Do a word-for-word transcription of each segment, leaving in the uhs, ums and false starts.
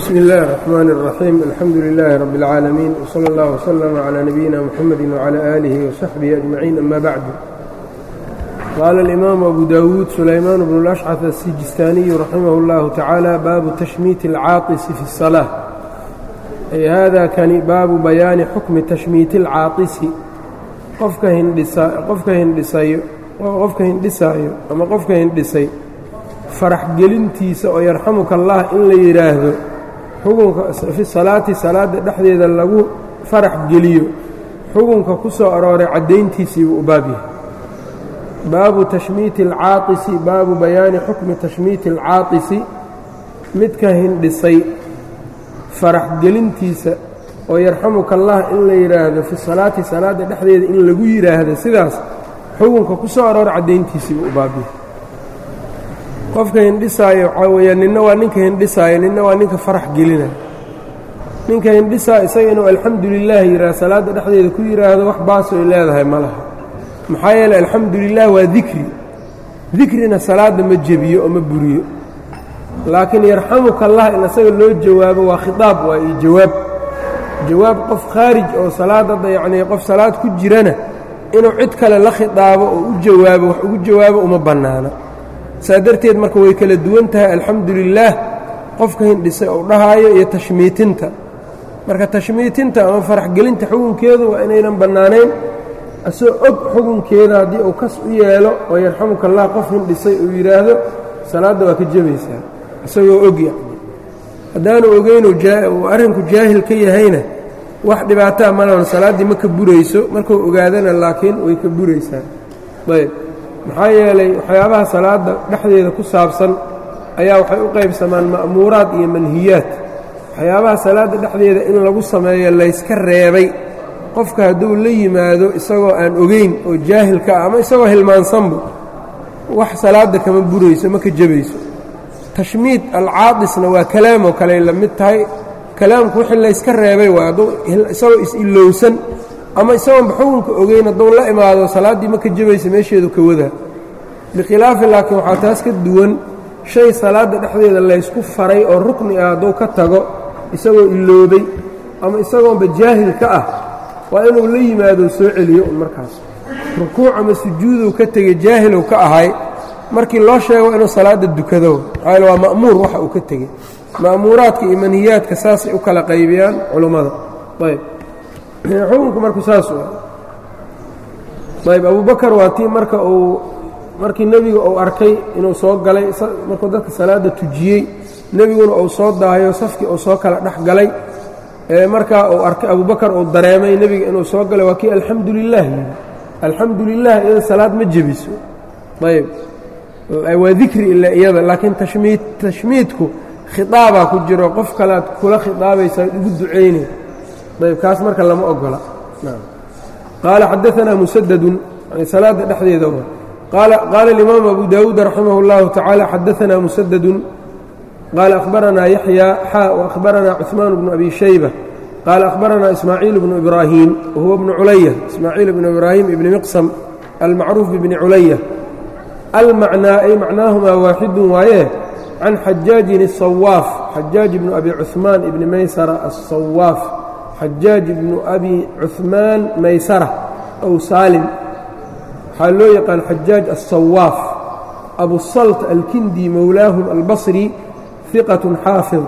بسم الله الرحمن الرحيم الحمد لله رب العالمين وصلى الله وسلم على نبينا محمد وعلى آله وصحبه أجمعين أما بعد. قال الإمام أبو داود سليمان بن الأشعث السجستاني رحمه الله تعالى: باب تشميت العاطس في الصلاة. أي هذا كان باب بيان حكم تشميت العاطس qofka hindhisa qofka hindhisay qofka hindhisayo ama qofka hindhisay farax gelintiisa oo yarxamuka Allah in la yiraahdo xukunka fi salaati salaada dhexdeeda lagu farax geliyo xukunka ku soo arooray cadeyntiisii uu baab yahay. baabu tashmiiti al-aatisi baabu bayaani xukmi tashmiiti al-aatisi midka hindhisay farax gelintiisa oo yarxamuka Allah in la yiraahdo fi salaati salaada dhexdeeda in lagu yiraahdo sidaas xukunka ku soo arooray cadeyntiisii uu baab yahay. qofka hindhisaayo waxa weeyaan ninna waa ninka hindhisaayo ninna waa ninka farax gelinayo. ninka hindhisaa isaga inuu alxamdulilah yiraahdo salaada dhexdeeda ku yiraahdo wax baas ay leedahay ma laha, maxaa yeelay alxamdulilah waa dikri, dikrina salaada ma jebiyo oo ma buriyo. laakiin yarxamuka Allah in isaga loo jawaabo waa khitaab, waa ii jawaab jawaab qof khaarij oo salaada yacni qof salaad ku jirana inuu cid kale la khitaabo oo u jawaabo wax ugu jawaabo uma bannaana. saa darteed marka way kala duwan tahay alxamdulilaah qofka hindhisay oo dhahaayo iyo tashmiitinta. marka tashmiitinta ama farax gelinta xukunkeedu waa inaynan bannaanayn asoo og xukunkeeda haddii uu kas u yeelo oo yarxamuka Allah qof hindhisay uu yidhaahdo salaadda waa ka jabaysaa isagoo og. yacni haddaanu ogeynuu uu arrinku jaahil ka yahayna wax dhibaataa malahan salaaddii ma ka burayso, markuu ogaadana laakiin way ka buraysaa. ayb maxaa yeelay waxyaabaha salaada dhexdeeda ku saabsan ayaa waxay u qaybsamaan ma'muuraad iyo manhiyaad. waxyaabaha salaada dhexdeeda in lagu sameeyo layska reebay qofka hadduu la yimaado isagoo aan ogeyn oo jaahilka ah ama isagoo hilmaansanba wax salaada kama burayso, ma ka jabayso. tashmiid alcaadisna waa kalaamoo kale la mid tahay. kalaamku wixii layska reebay waa hadduu isagoo is-ilowsan ama isagoonba xukunka ogeyn hadduu la imaado salaaddii ma ka jabaysa meesheedu ka wadaa. bikhilaafi laakiin waxaa taas ka duwan shay salaadda dhexdeeda laysku faray oo rukni ah hadduu ka tago isagoo iloobay ama isagoonba jaahil ka ah waa inuu la yimaado soo celiyo un markaas. rukuuc ama sujuuduu ka tegey jaahilow ka ahay markii loo sheego inuu salaadda dukado maxaa yeele waa ma'muur waxa uu ka tegey. ma'muuraadka iyo manhiyaadka saasay u kala qaybiyaan culummada. ayb xukunku marku saas u ayb abubakar waa tii marka uu markii nebiga uu arkay inuu soo galay markuu dadka salaadda tujiyey nebiguna uu soo daayo safkii uu soo kala dhex galay markaa uu arkay abubakar uu dareemay nebiga inuu soo galay waa kii alxamdu lilah yidhi. alxamdu lilah iyada salaad ma jebiso. ayb waa dikri ilaa iyada, laakiin tashmiid tashmiidku khitaabaa ku jiro qof kalead kula khitaabaysaa ugu ducaynay. ayb kaas marka lama ogola. qaala xadaanaa musadadun salaada dhexdeeda qaala اlimaamu abu daawuud raximah اllahu tacaala xadaanaa musadadun qaala akhbaranaa yaxya xaa waahbaranaa cuثmaan bnu abi shayba qaala akhbaranaa ismaaciil bnu ibraahim wahuwa bnu culaya ismaaciil bnu ibraahim ibni miqsam almacruuf bibni culaya. almacnaa ay macnaahumaa waaxidun waaye can xajaajin الصawaaf xajaaj bnu abi cuثmaan ibni maysara aلصawaaf xajaaj bnu abi cuثmaan maysara aw saalim waxaa loo yaqaan xajaaj aلصawaaf abusalt alkindi mowlaahum albصri ثiqaة xaafid.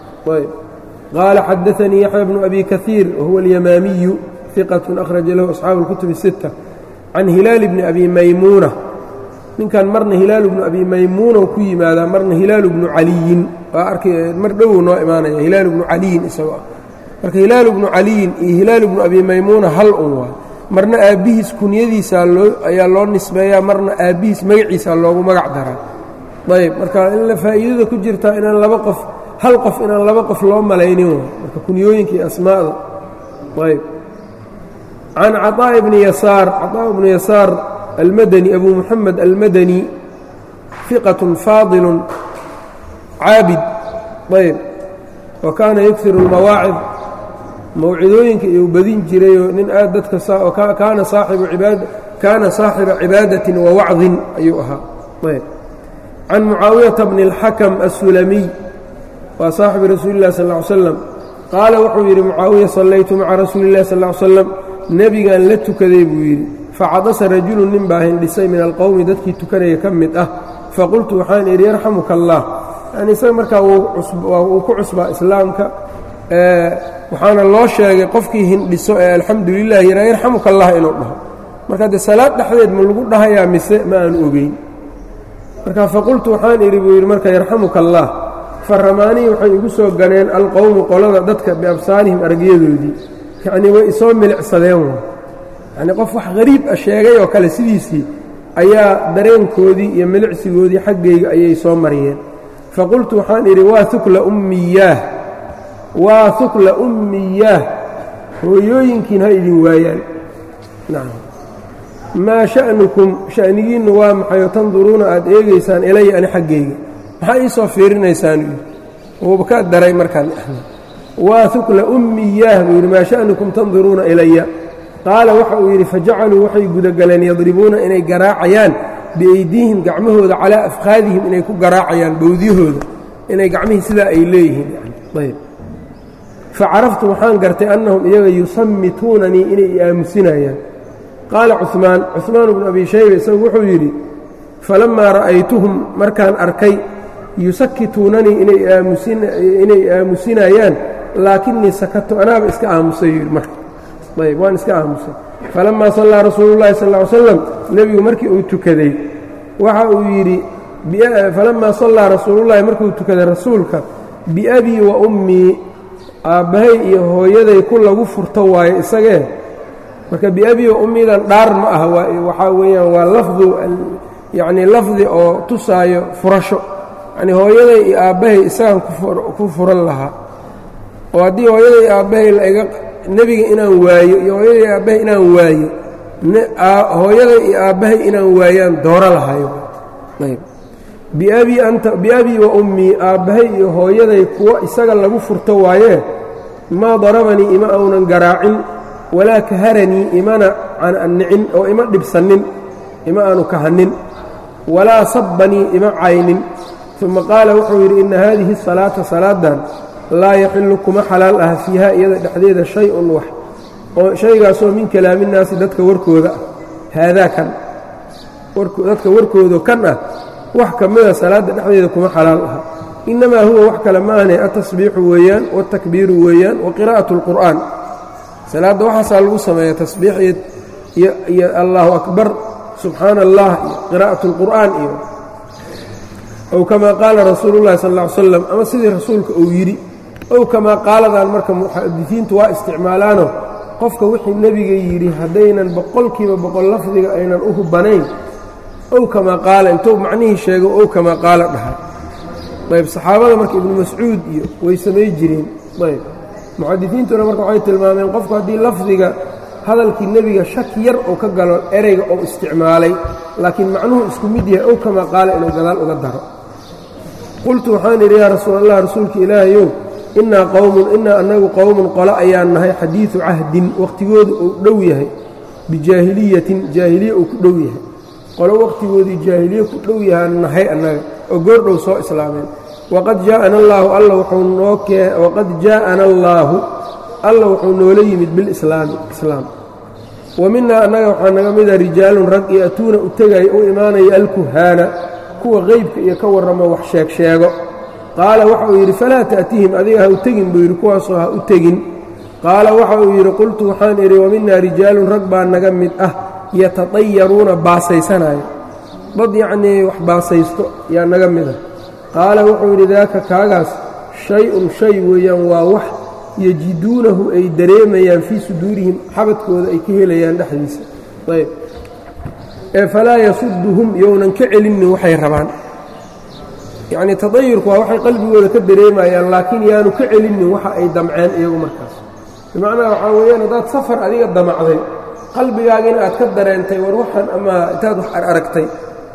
qaala xadaanii yaxya bnu abi kahiir wahuwa اlyamaamiyu ثiqaة akhraja lahu asxaabu اlkutub الsiتة can hilaal bni abi maymuuna. ninkan marna hilaalu bnu abi maymuuna ku yimaadaa marna hilaalu bnu caliyin waa arkay mar dhowow noo imaanaya hilaalu bnu caliyin isagoo ah. marka hilaalu bnu caliyin iyo hilaalu bnu abi maymuuna hal un waa. marna aabbihiis kunyadiisaa loo ayaa loo nisbeeyaa marna aabbihiis magaciisaa loogu magac daraa. ayb marka in la faa'iidada ku jirtaa inaan laba qof hal qof inaan laba qof loo malaynin waa marka kunyooyinka iyo asmaa'da. ayb can caطaaء bni yasaar caطaaء bnu yasaar almadani abu muxamed almadani ثiqaة faadil caabid. ayb wa kaana yughiru اlmawaacid mawcidooyinka iyuu badin jirayoo nin aad dadka kaana saaxiba cibaadatin wa wacdin ayuu ahaa. ayb can mucaawiyata bni اlxakam aلsulamiy waa saaxibi rasuuli illahi sal ll ly slam qaala wuxuu yidhi mucaawiya sallaytu maca rasuuli illahi sal ly slam nebigaan la tukaday buu yidhi facadasa rajulun nin baa hindhisay min alqowmi dadkii tukanaya ka mid ah faqultu waxaan idhi yarxamuka allah yani isaga markaa wuu ku cusbaa islaamka waxaana loo sheegay qofkii hindhiso ee alxamdu lilah yidhaa yarxamuka allah inuu dhaho marka dee salaad dhexdeed ma lagu dhahayaa mise ma aan ogeyn marka faqultu waxaan idhi buu yidhi marka yarxamuka allah faramaanii waxay igu soo ganeen alqowmu qolada dadka biabsaarihim aragyadoodii yacnii way isoo milicsadeen wa yacnii qof wax hariib ah sheegay oo kale sidiisii ayaa dareenkoodii iyo milicsigoodii xaggayga ayay soo mariyeen faqultu waxaan idhi waa hukla ummiyaah waa hukla ummiyaah hooyooyinkiin ha idin waayaan nacam maa sha'nukum sha'nigiinnu waa maxayo tanduruuna aad eegaysaan ilaya ani xaggayga maxaa ii soo fiirinaysaan wuuba ka daray markaan waa hukla ummiyaah buu yidhi maa sha'nukum tanduruuna ilaya qaala waxa uu yidhi fajacaluu waxay gudagaleen yadribuuna inay garaacayaan biaydiihim gacmahooda calaa afqaadihim inay ku garaacayaan bowdyahooda inay gacmihii sidaa ay leeyihiin ayb facaraftu waxaan gartay annahum iyaga yusammituunanii inay i aamusinayaan qaala cumaan cumaan bnu abi shayba isagu wuxuu yidhi falammaa ra'aytuhum markaan arkay yusakituunanii inay aamusinayaan laakinnii sakatu anaaba iska aamusay yidhi marka ayb waan iska aamusay falammaa sallaa rasuulu llahi sal ly slam nebigu markii uu tukaday waxa uu yidhi falammaa sallaa rasuulullahi markuu tukaday rasuulka biabii wa ummii aabbahay iyo hooyaday ku lagu furto waaye isagee marka biabii wa ummidan dhaar ma aha waxaa weeyaan waa lafdu yacnii lafdi oo tusaayo furasho yacnii hooyaday iyo aabbahay isagaan ku furan lahaa oo haddii hooyaday iyo aabbahay laiga nebiga inaan waayo iyo hooyaday aabbahay inaan waayo hooyaday iyo aabbahay inaan waayaan dooro lahayo ayb biabii anta biabii wa ummii aabbahay iyo hooyaday kuwa isaga lagu furto waayee maa darabanii ima aunan garaacin walaa kaharanii imana canicin oo ima dhibsannin ima aanu kahannin walaa sabbanii ima caynin uma qaala wuxuu yidhi inna haadihi salaata salaadan laa yaxillu kuma xalaal aha fiiha iyada dhexdeeda shay-un wax oo shaygaasoo min kalaaminaasi dadka warkooda ah haadaa kan dadka warkoodo kan ah wax ka mida salaadda dhexdeeda kuma xalaal aha innamaa huwa wax kale maahane atasbiixu weeyaan watakbiiru weeyaan wa qiraa'atu اlqur'aan salaadda waxaasaa lagu sameeya tasbiix iyo allaahu akbar subxaana allah iyo qiraa'atu اlqur'aan iyo ow kamaa qaala rasuulu llahi sal ll ly slam ama sidii rasuulka uu yidhi ow kamaa qaaladan marka muxadisiintu waa isticmaalaano qofka wixii nebiga yidhi haddaynan boqolkiiba boqol lafdiga aynan u hubanayn ow kamaa qaala intuu macnihii sheego ow kamaa qaala dhaha ayb saxaabada marka ibnu mascuud iyo way samay jireen ayb muxadisiintuna marka waxay tilmaameen qofku haddii lafdiga hadalkii nebiga shaki yar oo ka galo ereyga oo isticmaalay laakiin macnuhu isku mid yahay ow kamaa qaala inuu gadaal uga daro qultu waxaan idhi yaa rasuul allah rasuulka ilaahayow innaa qowmun innaa annagu qowmun qolo ayaan nahay xadiidu cahdin wakhtigoodu uu dhow yahay bijaahiliyatin jaahiliye uu ku dhow yahay qolo wakhtigoodii jaahiliye ku dhow yahaan nahay annaga oo goordhow soo islaameen waqad jaa'ana allaahu alla wuxuu noo kee waqad jaa'ana allaahu alla wuxuu noola yimid bilislaami islaam wa minnaa annaga waxaa naga mida rijaalun rag ya'tuuna u tegaya u imaanaya alkuhaana kuwa qeybka iyo ka warramo wax sheeg sheego qaala waxa uu yidhi falaa ta'tihim adiga ha u tegin buu yidhi kuwaasoo ha u tegin qaala waxa uu yidhi qultu waxaan idhi wa minnaa rijaalun rag baa naga mid ah yatatayaruuna baasaysanaayo dad yacnii wax baasaysto yaa naga mid ah qaala wuxuu yidhi daaka kaagaas shay-un shay weeyaan waa wax yajiduunahu ay dareemayaan fii suduurihim xabadkooda ay ka helayaan dhexdiisa ayb ee falaa yasuduhum yownan ka celinnin waxay rabaan yacnii tadayurku waa waxay qalbigooda ka dareemayaan laakiin yaanu ka celinnin waxa ay damceen iyagu markaas bimacnaa waxaa weeyaan haddaad safar adiga damacday qalbigaagina aad ka dareentay war waxaan ama intaad wax aragtay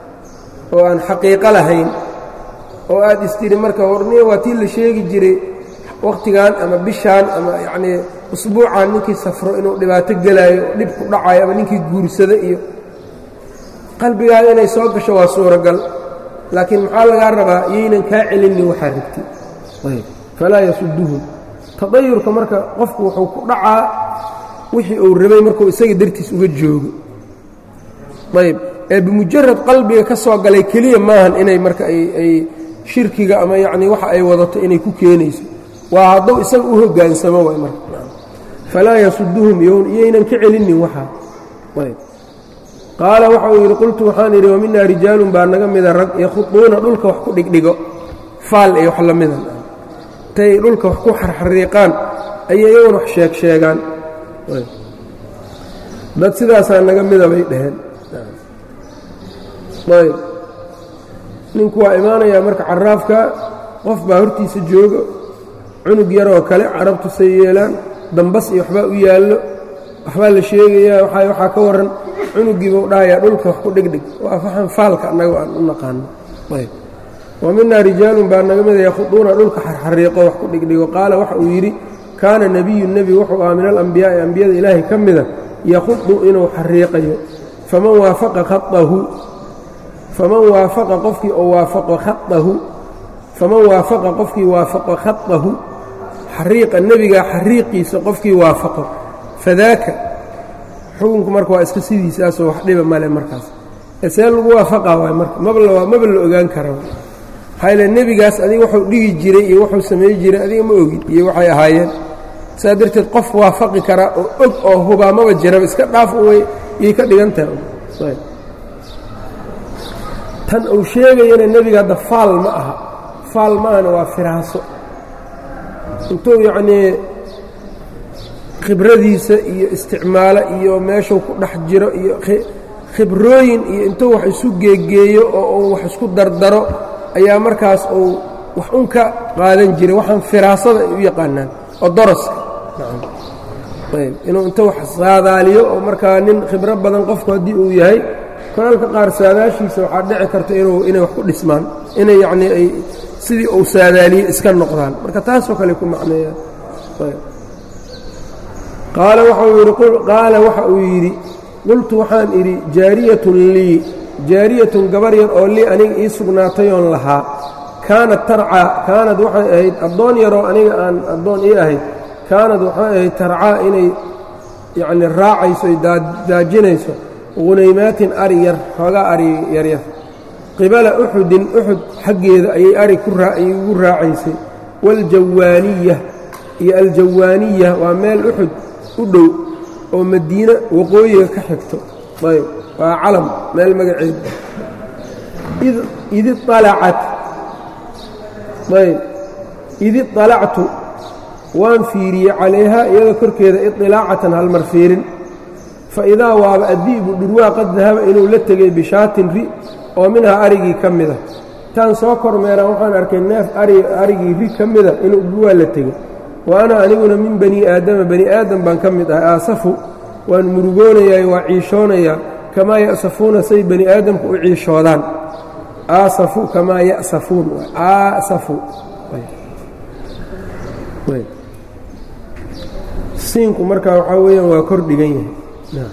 oo aan xaqiiqo lahayn oo aad istiri marka warniya waa tii la sheegi jiray wakhtigan ama bishaan ama yacnii usbuucan ninkii safro inuu dhibaato gelaayo dhib ku dhacayo ama ninkii guursada iyo qalbigaaga inay soo gasho waa suuragal laakiin maxaa lagaa rabaa iyaynan kaa celinnin waxaa rabti falaa yasuduhum tadayurka marka qofku wuxuu ku dhacaa wixii uu rabay markuu isaga dartiis uga joogo ayb ee bimujarad qalbiga ka soo galay keliya maahan inay marka ay shirkiga ama yacnii waxa ay wadato inay ku keenayso waa hadduu isaga u hoggaansamo waay marka falaa yasuduhum iyaynan ka celinin waxaa ayb qaala waxa uu yidhi qultu waxaan idhi wa minaa rijaalun baa naga mida rag yakhuduuna dhulka wax ku dhigdhigo faal iyo wax la midan tay dhulka wax ku xarxariiqaan ayay iyaguna wax sheeg sheegaan dad sidaasaa naga mida bay dhaheen ayb ninku waa imaanayaa marka caraafka qof baa hortiisa jooga cunug yaroo kale carabtu say yeelaan dambas iyo waxbaa u yaallo waxbaa la sheegayaa waxaa ka warran cunugiiba u dhahayaa dhulka wax ku dhigdhig waa faxan faalka annaga aan u naqaano ayb wa minaa rijaalun baa naga mida yakhuduuna dhulka xarxariiqo wax ku dhigdhigo qaala waxa uu yidhi kaana nebiyu nebi wuxuu ahaa min alambiyaa'i ambiyada ilaahay ka mida yakhudu inuu xariiqayo faman waafaqa khaahu faman waafaqa qofkii oo waafaqo khaahu faman waafaqa qofkii waafaqo khaahu xariiqa nebigaa xariiqiisa qofkii waafaqo fadaaka xukunku marka waa iska sidiisaasoo wax dhiba male markaas see lagu waafaqaa waay marka maba la ogaan kara maxaa ile nebigaas adiga wuxuu dhigi jiray iyo wuxuu samey jiray adiga ma ogid iyo waxay ahaayeen saa darteed qof waafaqi karaa oo og oo hubaa maba jiraba iska dhaaf way iyay ka dhigan tahay tan uu sheegayana nebiga hadda faal ma aha faal ma ahana waa firaaso intuu yacnii khibradiisa iyo isticmaalo iyo meeshuu ku dhex jiro iyo khibrooyin iyo intuu wax isu geegeeyo oo uu wax isku dardaro ayaa markaas uu wax un ka qaadan jiray waxaan firaasada ay u yaqaanaan oo daraska ayb inuu inta wax saadaaliyo oo markaa nin khibro badan qofku haddii uu yahay kolalka qaar saadaashiisa waxaa dhici karta inuu inay wax ku dhismaan inay yacnii ay sidii uu saadaaliye iska noqdaan marka taasoo kale ku macneeyaan qaala qaala waxa uu yidhi qultu waxaan idhi jaariyatun lii jaariyatun gabar yar oo lii aniga ii sugnaatay oon lahaa kaanad tarcaa kaanad waxay ahayd addoon yaroo aniga aan addoon ii ahayd kaanad waxay ahayd tarcaa inay yacnii raacayso ay daajinayso hunaymaatin ari yar xoogaa ari yaryar qibala uxudin uxud xaggeeda ayay ari kuayay ugu raacaysay waaljawaaniya iyo aljawaaniya waa meel uxud u dhow oo madiine waqooyiga ka xigto ayb waa calam meel magaceed id ialacat ayb id iطalactu waan fiiriyey calayhaa iyada korkeeda iطilaacatan halmar fiirin faidaa waaba addi'bu dhurwaa qad dahaba inuu la tegay bishaatin ri oo minhaa arigii ka mida taan soo kormeeraan waxaan arkay neef arigii ri ka mida inuu dhurwaa la tegay wa ana aniguna min bani aadama bani aadam baan ka mid ahay aasafu waan murugoonayaa waa ciishoonayaa kamaa ya'safuuna say bani aadamku u ciishoodaan aasafu kamaa ya'safuun aasafu siinku markaa waxaa weeyaan waa kor dhigan yahay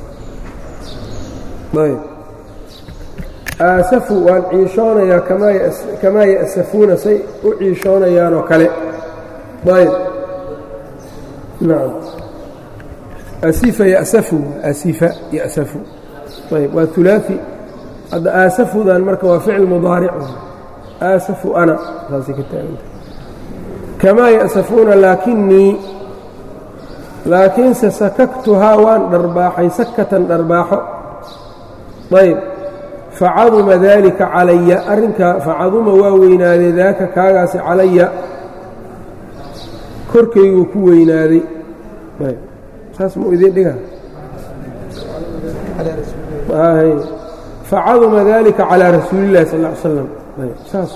ayb aasafu waan ciishoonayaa kamaa ya'safuuna say u ciishoonayaanoo kale ayb nacam asifa ya'safu asifa ya'safu ayb waa hulaaثi hadda aasafudan marka waa ficil mudaaric aasafu ana saasay ka taaganta kamaa ya'safuuna laakinii laakiinse sakaktuhaa waan dharbaaxay sakatan dharbaaxo ayb facaduma daalika calaya arrinkaa facaduma waa weynaaday daaka kaagaasi calaya korkayguu ku weynaaday ayb saas muu idiin dhiga facaduma daalika calaa rasuulillahi sal ll ly slam saas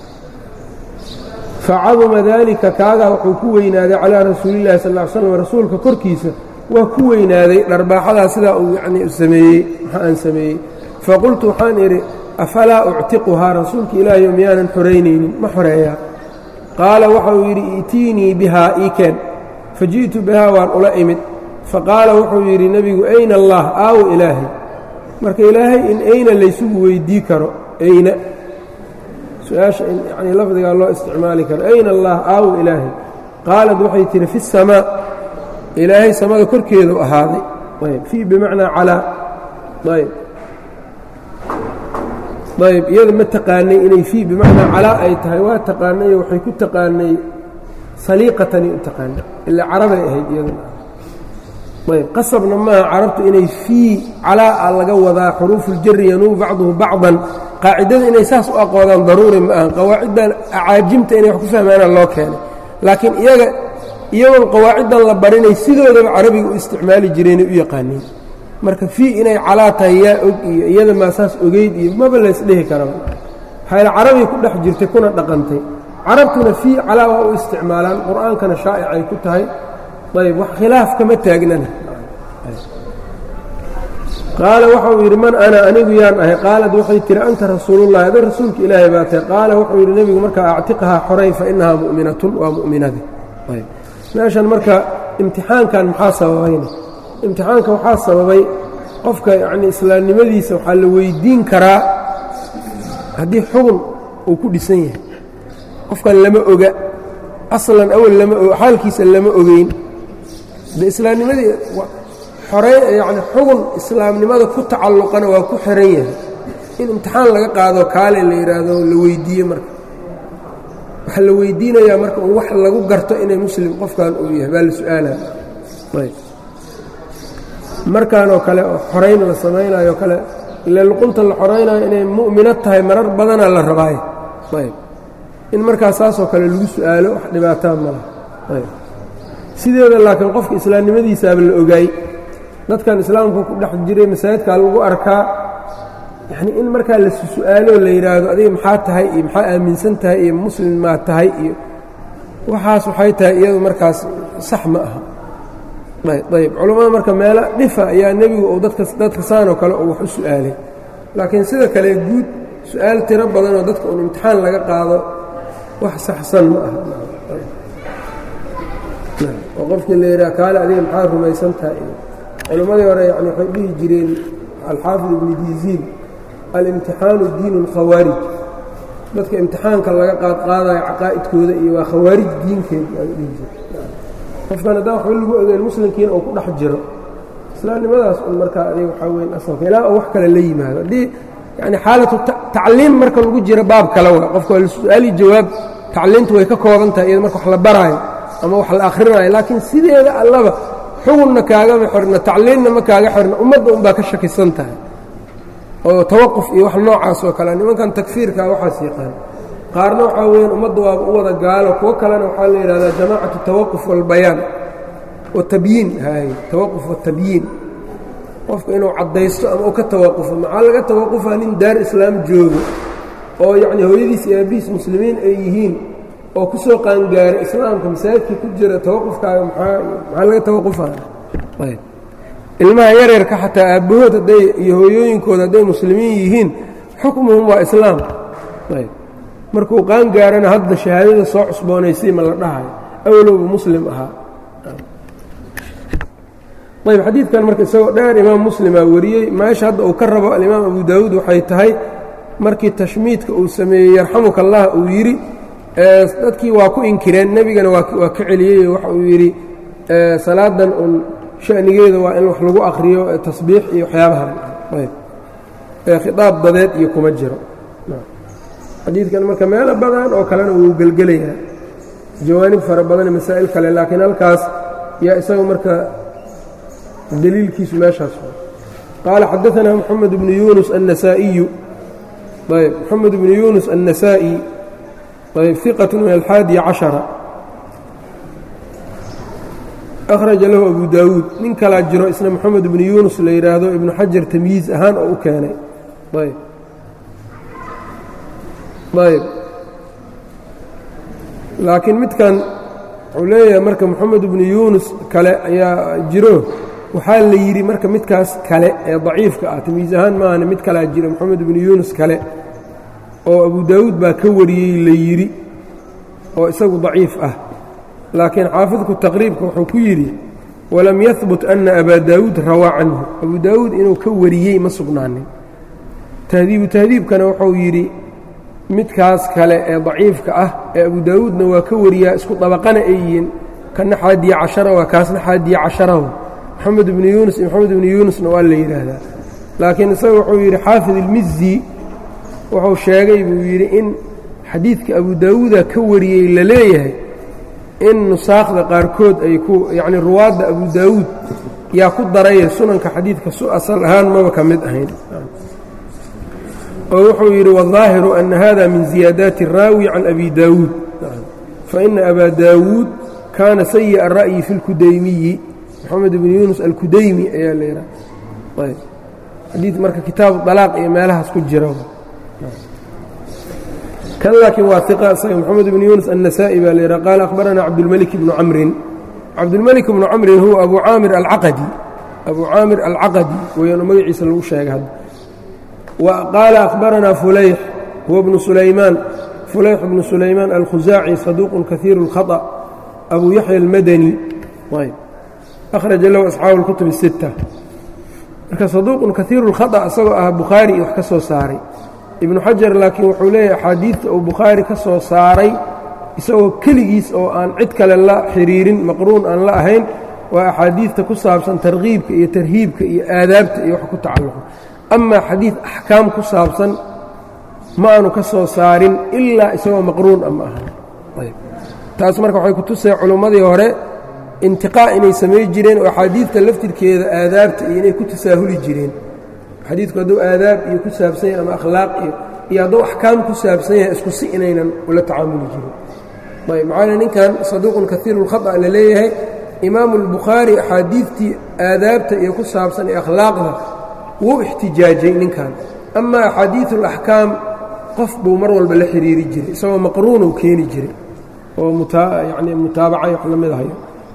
facaduma daalika kaagaa wuxuu ku weynaaday calaa rasuulillahi sal ll ly slam rasuulka korkiisa waa ku weynaaday dharbaaxadaa sidaa uu yacnii sameeyey waxa aan sameeyey faqultu waxaan idhi afalaa uctiquhaa rasuulka ilaahayo miyaanan xoraynaynin ma xoreeyaa qaala waxa uu yidhi i'tiinii bihaa ii keen faji'tu bihaa waan ula imid faqaala wuxuu yidhi nebigu ayna allah aawo ilaahay marka ilaahay in ayna laysugu weydii karo ayna su-aasha yani lafdigaa loo isticmaali karo ayna allah aaw ilaahay qaalad waxay tihi fi الsamaa ilaahay samada korkeedu ahaaday ayb fii bimacnaa calaa ayb ayb iyada ma taqaanay inay fii bimacnaa calaa ay tahay waa taqaanayo waxay ku taqaanay saliiqatani u taqaanay ilaa carabay ahayd iyaduna ayb qasabna maaha carabtu inay fii calaa laga wadaa xuruufuljari yanuu bacduhu bacdan qaacidada inay saas u aqoodaan daruuri ma ahan qawaaciddan acaajimta inay wax ku fahmaanaan loo keenay laakiin iyaga iyagoon qawaaciddan la barinay sidoodaba carabiga u isticmaali jireenay u yaqaaniin marka fii inay calaa tahay yaa og iyo iyada maa saas ogeyd iyo maba laysdhehi karaba waxayla carabiga ku dhex jirtay kuna dhaqantay carabtuna fii calaa waa u isticmaalaan qur'aankana shaa'icay ku tahay ayb wax khilaaf kama taagnana qaala waxau yidhi man ana anigu yaan ahay qaalad waxay tihi anta rasuulullahi ada rasuulka ilaahay baa tahay qaala wuxuu yidhi nebigu markaa actiqahaa xoray fa innahaa mu'minatun waa mu'minadi meeshan marka imtixaankan maxaa sababayna imtixaanka waxaa sababay qofka yacnii islaamnimadiisa waxaa la weyddiin karaa haddii xugun uu ku dhisan yahay qofkan lama oga aslan awal lama o xaalkiisa lama ogeyn de islaamnimadii xorey yacni xugun islaamnimada ku tacalluqana waa ku xiran yahay in imtixaan laga qaado kaale la yidhaahdo la weyddiiye marka waxaa la weyddiinayaa marka un wax lagu garto inay muslim qofkan uu yahay baa la su-aalaya ayb markaanoo kale oo xorayn la samaynayo kale ile luqunta la xoraynayo inay mu'mino tahay marar badanaa la rabaayo ayb in markaas saasoo kale lagu su-aalo wax dhibaataa ma laha ayb sideeda laakiin qofka islaamnimadiisaaba la ogaay dadkan islaamka ku dhex jiray masaajidkaa lagu arkaa yacnii in markaa la su-aaloo la yidhaahdo adiga maxaa tahay iyo maxaa aaminsan tahay iyo muslim maa tahay iyo waxaas waxay tahay iyadu markaas sax ma aha ayb culammada marka meelo dhifa ayaa nebigu uu dadka dadka saanoo kale uu wax u su-aalay laakiin sida kale guud su-aal tiro badanoo dadka un imtixaan laga qaado wax saxsan ma aha oo qofkii la yidhaha kaale adiga maxaa rumaysan tahay iyo culammadii hore yani waxay dhihi jireen alxaafid ibni diziin alimtixaanu diinu lkhawaarij dadka imtixaanka laga qaadqaadayo caqaa'idkooda iyo waa khawaarij diinkeed ay dhihi jire qofkan haddaan waxba lagu ogeyn muslimkiina uu ku dhex jiro islaamnimadaas un markaa adiga waxaa weyn asalka ilaa oo wax kale la yimaado haddii yani xaalatu tacliim marka lagu jiro baab kale wa qofka waa la su-aali jawaab tacliintu way ka kooban tahay iyada marka wax la baraayo ama wax la akhrinayo laakiin sideeda allaba xugunna kaagama xirna tacliinna ma kaaga xirna ummadda unbaa ka shakisan tahay oo tawaquf iyo wax noocaas oo kale nimankan takfiirkaa waxaas yaqaan qaarna waxaa weyaan ummadda waaba u wada gaalo kuwo kalena waxaa la yidhahdaa jamaacatu tawaquf walbayaan watabyiin hay tawaquf watabyiin qofka inuu caddaysto ama u ka tawaqufo maxaa laga tawaqufaa nin daar islaam joogo oo yacnii hooyadiis iyo aabihiis muslimiin ay yihiin oo ku soo qaangaaray islaamka masaajidkii ku jira tawaqufkaaga maxaa maxaa laga tawaqufaa ayb ilmaha yaryarka xataa aabbahood hadday iyo hooyooyinkooda hadday muslimiin yihiin xukmuhum waa islaam ayb markuu qaangaarana hadda shahaadada soo cusboonaysay ma la dhahayo awlowba muslim ahaa ayb xadiidkan marka isagoo dheer imaam muslimaa wariyey meesha hadda uu ka rabo alimaam abu daawuud waxay tahay markii tashmiidka uu sameeyey yarxamuka allah uu yidhi dadkii waa ku inkireen nebigana waa ka celiyey waxa uu yidhi salaadan un shanigeeda waa in wax lagu akhriyo tasbiix iyo waxyaabaha ayb khiaab dadeed iyo kuma jiro xadiidkan marka meelo badan oo kalena wuu gelgelayaa jawaanib fara badan masaa'il kale laakiin halkaas yaa isaga marka daliilkiisu meeshaas qaala xadaanaa moxamed bnu yunus annasaa'iyu ayb moxamed bnu yunus annasaa'i ayb iqat min alxaadi cashara akhraja lahu abu daawuud nin kalaa jiro isna moxamed bnu yunus la yidhaahdo ibnu xajar tamyiiz ahaan oo u keenay ayb ayb laakiin midkan wuxuu leeyahay marka moxamed bnu yunus kale ayaa jiro waxaa la yidhi marka midkaas kale ee daciifka ah tamyiiz ahaan maahane mid kalaa jiro moxamed bnu yunus kale oo abu daawuud baa ka wariyey la yidhi oo isagu daciif ah laakiin xaafidku taqriibka wuxuu ku yidhi walam yahbut ana abaa daawuud rawaa canhu abu daawuud inuu ka wariyey ma sugnaanin tahdiibu tahdiibkana wuxuu yidhi midkaas kale ee daciifka ah ee abu daawuudna waa ka wariyaa isku dabaqana ay yihiin kana xaadiya cashara waa kaasna xaadiya casharahu moxamed ibnu yuunus iyo moxamed ibnu yuunusna waa la yidhaahdaa laakiin isaga wuxuu yidhi xaafid ilmizi wuxuu sheegay buu yidhi in xadiidka abu daawuuda ka wariyey la leeyahay in nusaakda qaarkood ay ku yacni ruwaadda abu daawuud yaa ku daraya sunanka xadiidka su asal ahaan maba ka mid ahayn oo wuxuu yidhi wالظaahiru أna hada min ziyaadaati الraawi can abi daawuud faإna abaa daawuud kaana sayiء الra'yi fi اlkudaymiyi moxamed ibn yuunus alkudaymi ayaa la yidhaha ayb xadiid marka kitaabu طalaaq iyo meelahaas ku jira kan laakiin waa iqa isaga moxamed ibn yuunus النasaaئي baa la yidhaha qaala akhbarana cabdulmalik ibnu camrin cabdulmalik ibnu camrin huwa abu caamir alcaqadi abu caamir alcaqadi weeyaan oo magaciisa lagu sheegay hadda وqال أخبرنا فulayx هو بن سulaymaan فulayx بن سulaymaan الkhusaaعي صaدوq kaثيir الخطأ أbu yaحyى الmadني أkhرaجa lahu أصxaabu الكتب الستة marka صaدوq kaثيir الخطأ isagoo ah bukhaarي wax ka soo saaray iبnu xajar laakiin wuxuu leeyahay axaadiidta uu bukhaari ka soo saaray isagoo keligiis oo aan cid kale la xiriirin maqruun aan la ahayn waa axaadiidta ku saabsan tarkiibka iyo tarhiibka iyo aadaabta iyo wax ku tacalluqo amaa xadiid axkaam ku saabsan ma aanu ka soo saarin ilaa isagoo maqruun a ma ahan taas marka waxay ku tusay culummadii hore intiqaa inay samay jireen oo axaadiidta laftirkeeda aadaabta iyo inay ku tasaahuli jireen xadiidku hadduu aadaab iyo ku saabsan yahay ama akhlaaq iyo iyo hadduu axkaam ku saabsan yahay isku si inaynan ula tacaamuli jirin ayb maxaana ninkan saduuqun kahiiru lkhata la leeyahay imaamu albukhaari axaadiidtii aadaabta iyo ku saabsan iyo akhlaaqda wuu ixtijaajay ninkan amaa axaadiiثu اlaxkaam qof buu mar walba la xiriiri jiray isagoo maqruunuu keeni jiray oo yani mutaabacay wax la mid ahayo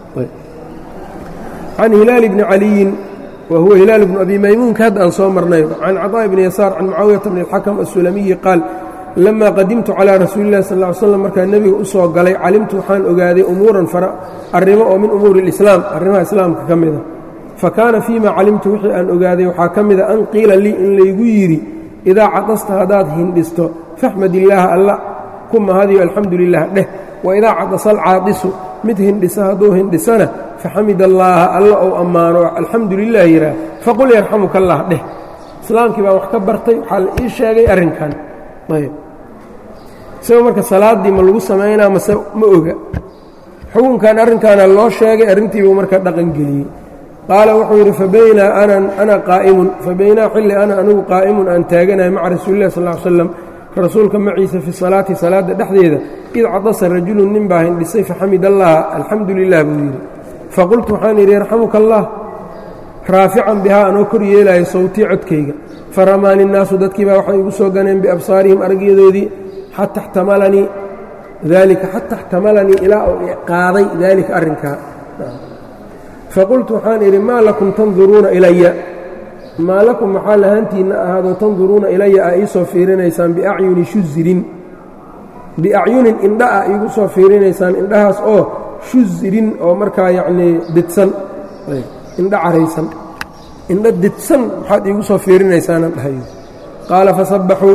can hilaal bni caliyin wa huwa hilaal bnu abi maymuunka hadda aan soo marnay can caطاء bni yasaar can mucaawiyata bni اlxakm aلsulamiyi qaal lama qadimtu calىa rasuuli اllahi sal ly slam markaa nebiga u soo galay calimtu waxaan ogaaday umuuran arrimo oo min umuuri اlislaam arrimaha islaamka ka mida fakaana fiima calimtu wixii aan ogaaday waxaa ka mida an qiila lii in laygu yidhi idaa cadasta haddaad hindhisto faxmad illaaha alla ku mahadiyo alxamdu lilah dheh wa idaa cadasa alcaadisu mid hindhisa hadduu hindhisana faxamid allaaha alla ou ammaano alxamdu lilah yidhaah faqul yarxamuka allah dheh islaamkii baan wax ka bartay waxaa la ii sheegay arrinkan ayb isagoo marka salaaddii ma lagu samaynaa mase ma oga xukunkan arrinkaana loo sheegay arrintiibuu marka dhaqan geliyey qaala wuxuu yidhi fabaynaa ana qaa'imun fabaynaa xilli ana anigu qaa'imun aan taaganahay maca rasuulilah sal ly slam rasuulka maciisa fi salaati salaadda dhexdeeda id cadasa rajulun nin baa hindhisay faxamid allaha alxamdu lilah buu yidhi faqultu waxaan yidhi yarxamuka allah raafican bihaa anoo kor yeelaayo sawtii codkayga faramaani innaasu dadkiibaa waxay igu soo ganeen biabsaarihim aragyadoodii xata xtamalanii daalika xata xtamalanii ilaa uu qaaday daalika arrinkaa faqultu waxaan idhi maa lakum tanduruuna ilaya maa lakum maxaa lahaantiinna ahaadoo tanduruuna ilaya aa ii soo fiirinaysaan biacyuni shuzirin biacyunin indha a iigu soo fiirinaysaan indhahaas oo shuzirin oo markaa yacnii didsan indha caraysan indha didsan maxaad iigu soo fiirinaysaanaan dhahayo qaala fasabbaxuu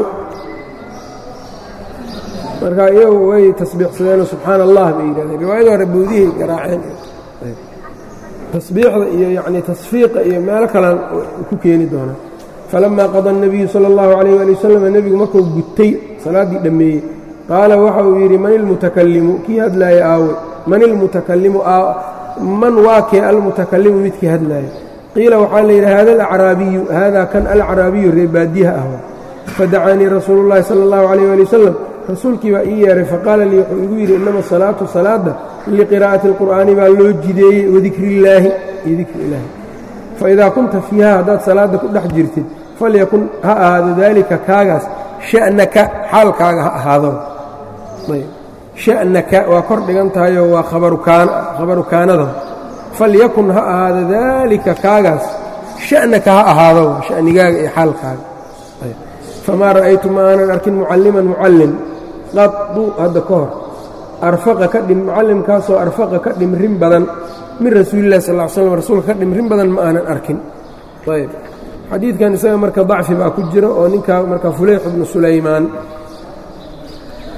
markaa iyagu way tasbiixsadeenoo subxaana allah bay yidhahdeen riwaayada hore boodihay garaaceen tasbiixda iyo yacnii tasfiiqa iyo meelo kalaan ku keeni doonaa falamaa qada الnabiyu salى اllahu عalayh ali wasalam nebigu markuu gutay salaaddii dhammeeyey qaala waxa uu yidhi man ilmutakalimu kii hadlaaya aawe man ilmutakalimu man waa kee almutakalimu midkii hadlaaya qiila waxaa la yidhi hada alacraabiyu haadaa kan alacraabiyu reebaadiyaha ahwa fadacaanii rasuulu اllahi salى اllahu عalayh ali wasalam rasuulkii baa ii yeehay faqaala lii wuxuu igu yidhi inama salaatu salaadda liqiraa'ati اlqur'aani baa loo jideeyey wadikri illaahi iyo dikri ilaahi faidaa kunta fiiha haddaad salaadda ku dhex jirtid falyakun ha ahaado daalika kaagaas sha'naka xaalkaaga ha ahaado sha'naka waa kor dhigan tahayoo waa khabaru kaanada falyakun ha ahaado daalika kaagaas sha'naka ha ahaado sha'nigaaga iyo xaalkaaga famaa ra'aytu ma aanan arkin mucalliman mucallim qadu hadda ka hor arfaqa ka dhim mucallimkaasoo arfaqa ka dhimrin badan min rasuulillahi sal ly slam rasuulka ka dhimrin badan ma aanan arkin ayb xadiidkan isaga marka dacfi baa ku jira oo ninkaa marka fulayx ibnu sulaymaan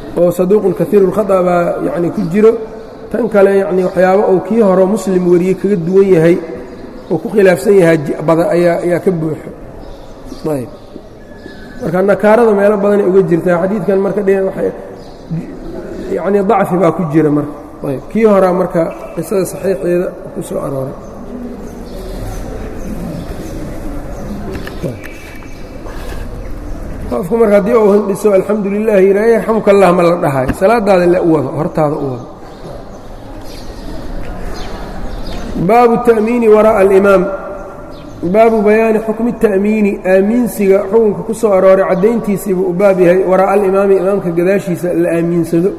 oo saduuqun kaiiru اlkhaطأ baa yani ku jiro tan kale yani waxyaabo uu kii hore muslim wariyey kaga duwan yahay oo ku khilaafsan yahay bada ayaa ayaa ka buuxo ayb marka nakaarada meelo badanay uga jirtaa xadiidkan marka yani dacfi baa ku jira marka ayb kii horaa marka qisada saxiixeeda ku soo arooray qofku marka haddii uu hindhiso alxamdu lilah yidhaah yarxamuka allah ma la dhahayo salaadaada le u wado hortaada u wado baabu التأmiini waraaءa الإimaam baabu bayaani xukmi التa'miini aamiinsiga xukunka ku soo arooray caddayntiisiibuu u baab yahay waraaءa alimaami imaamka gadaashiisa la aamiinsado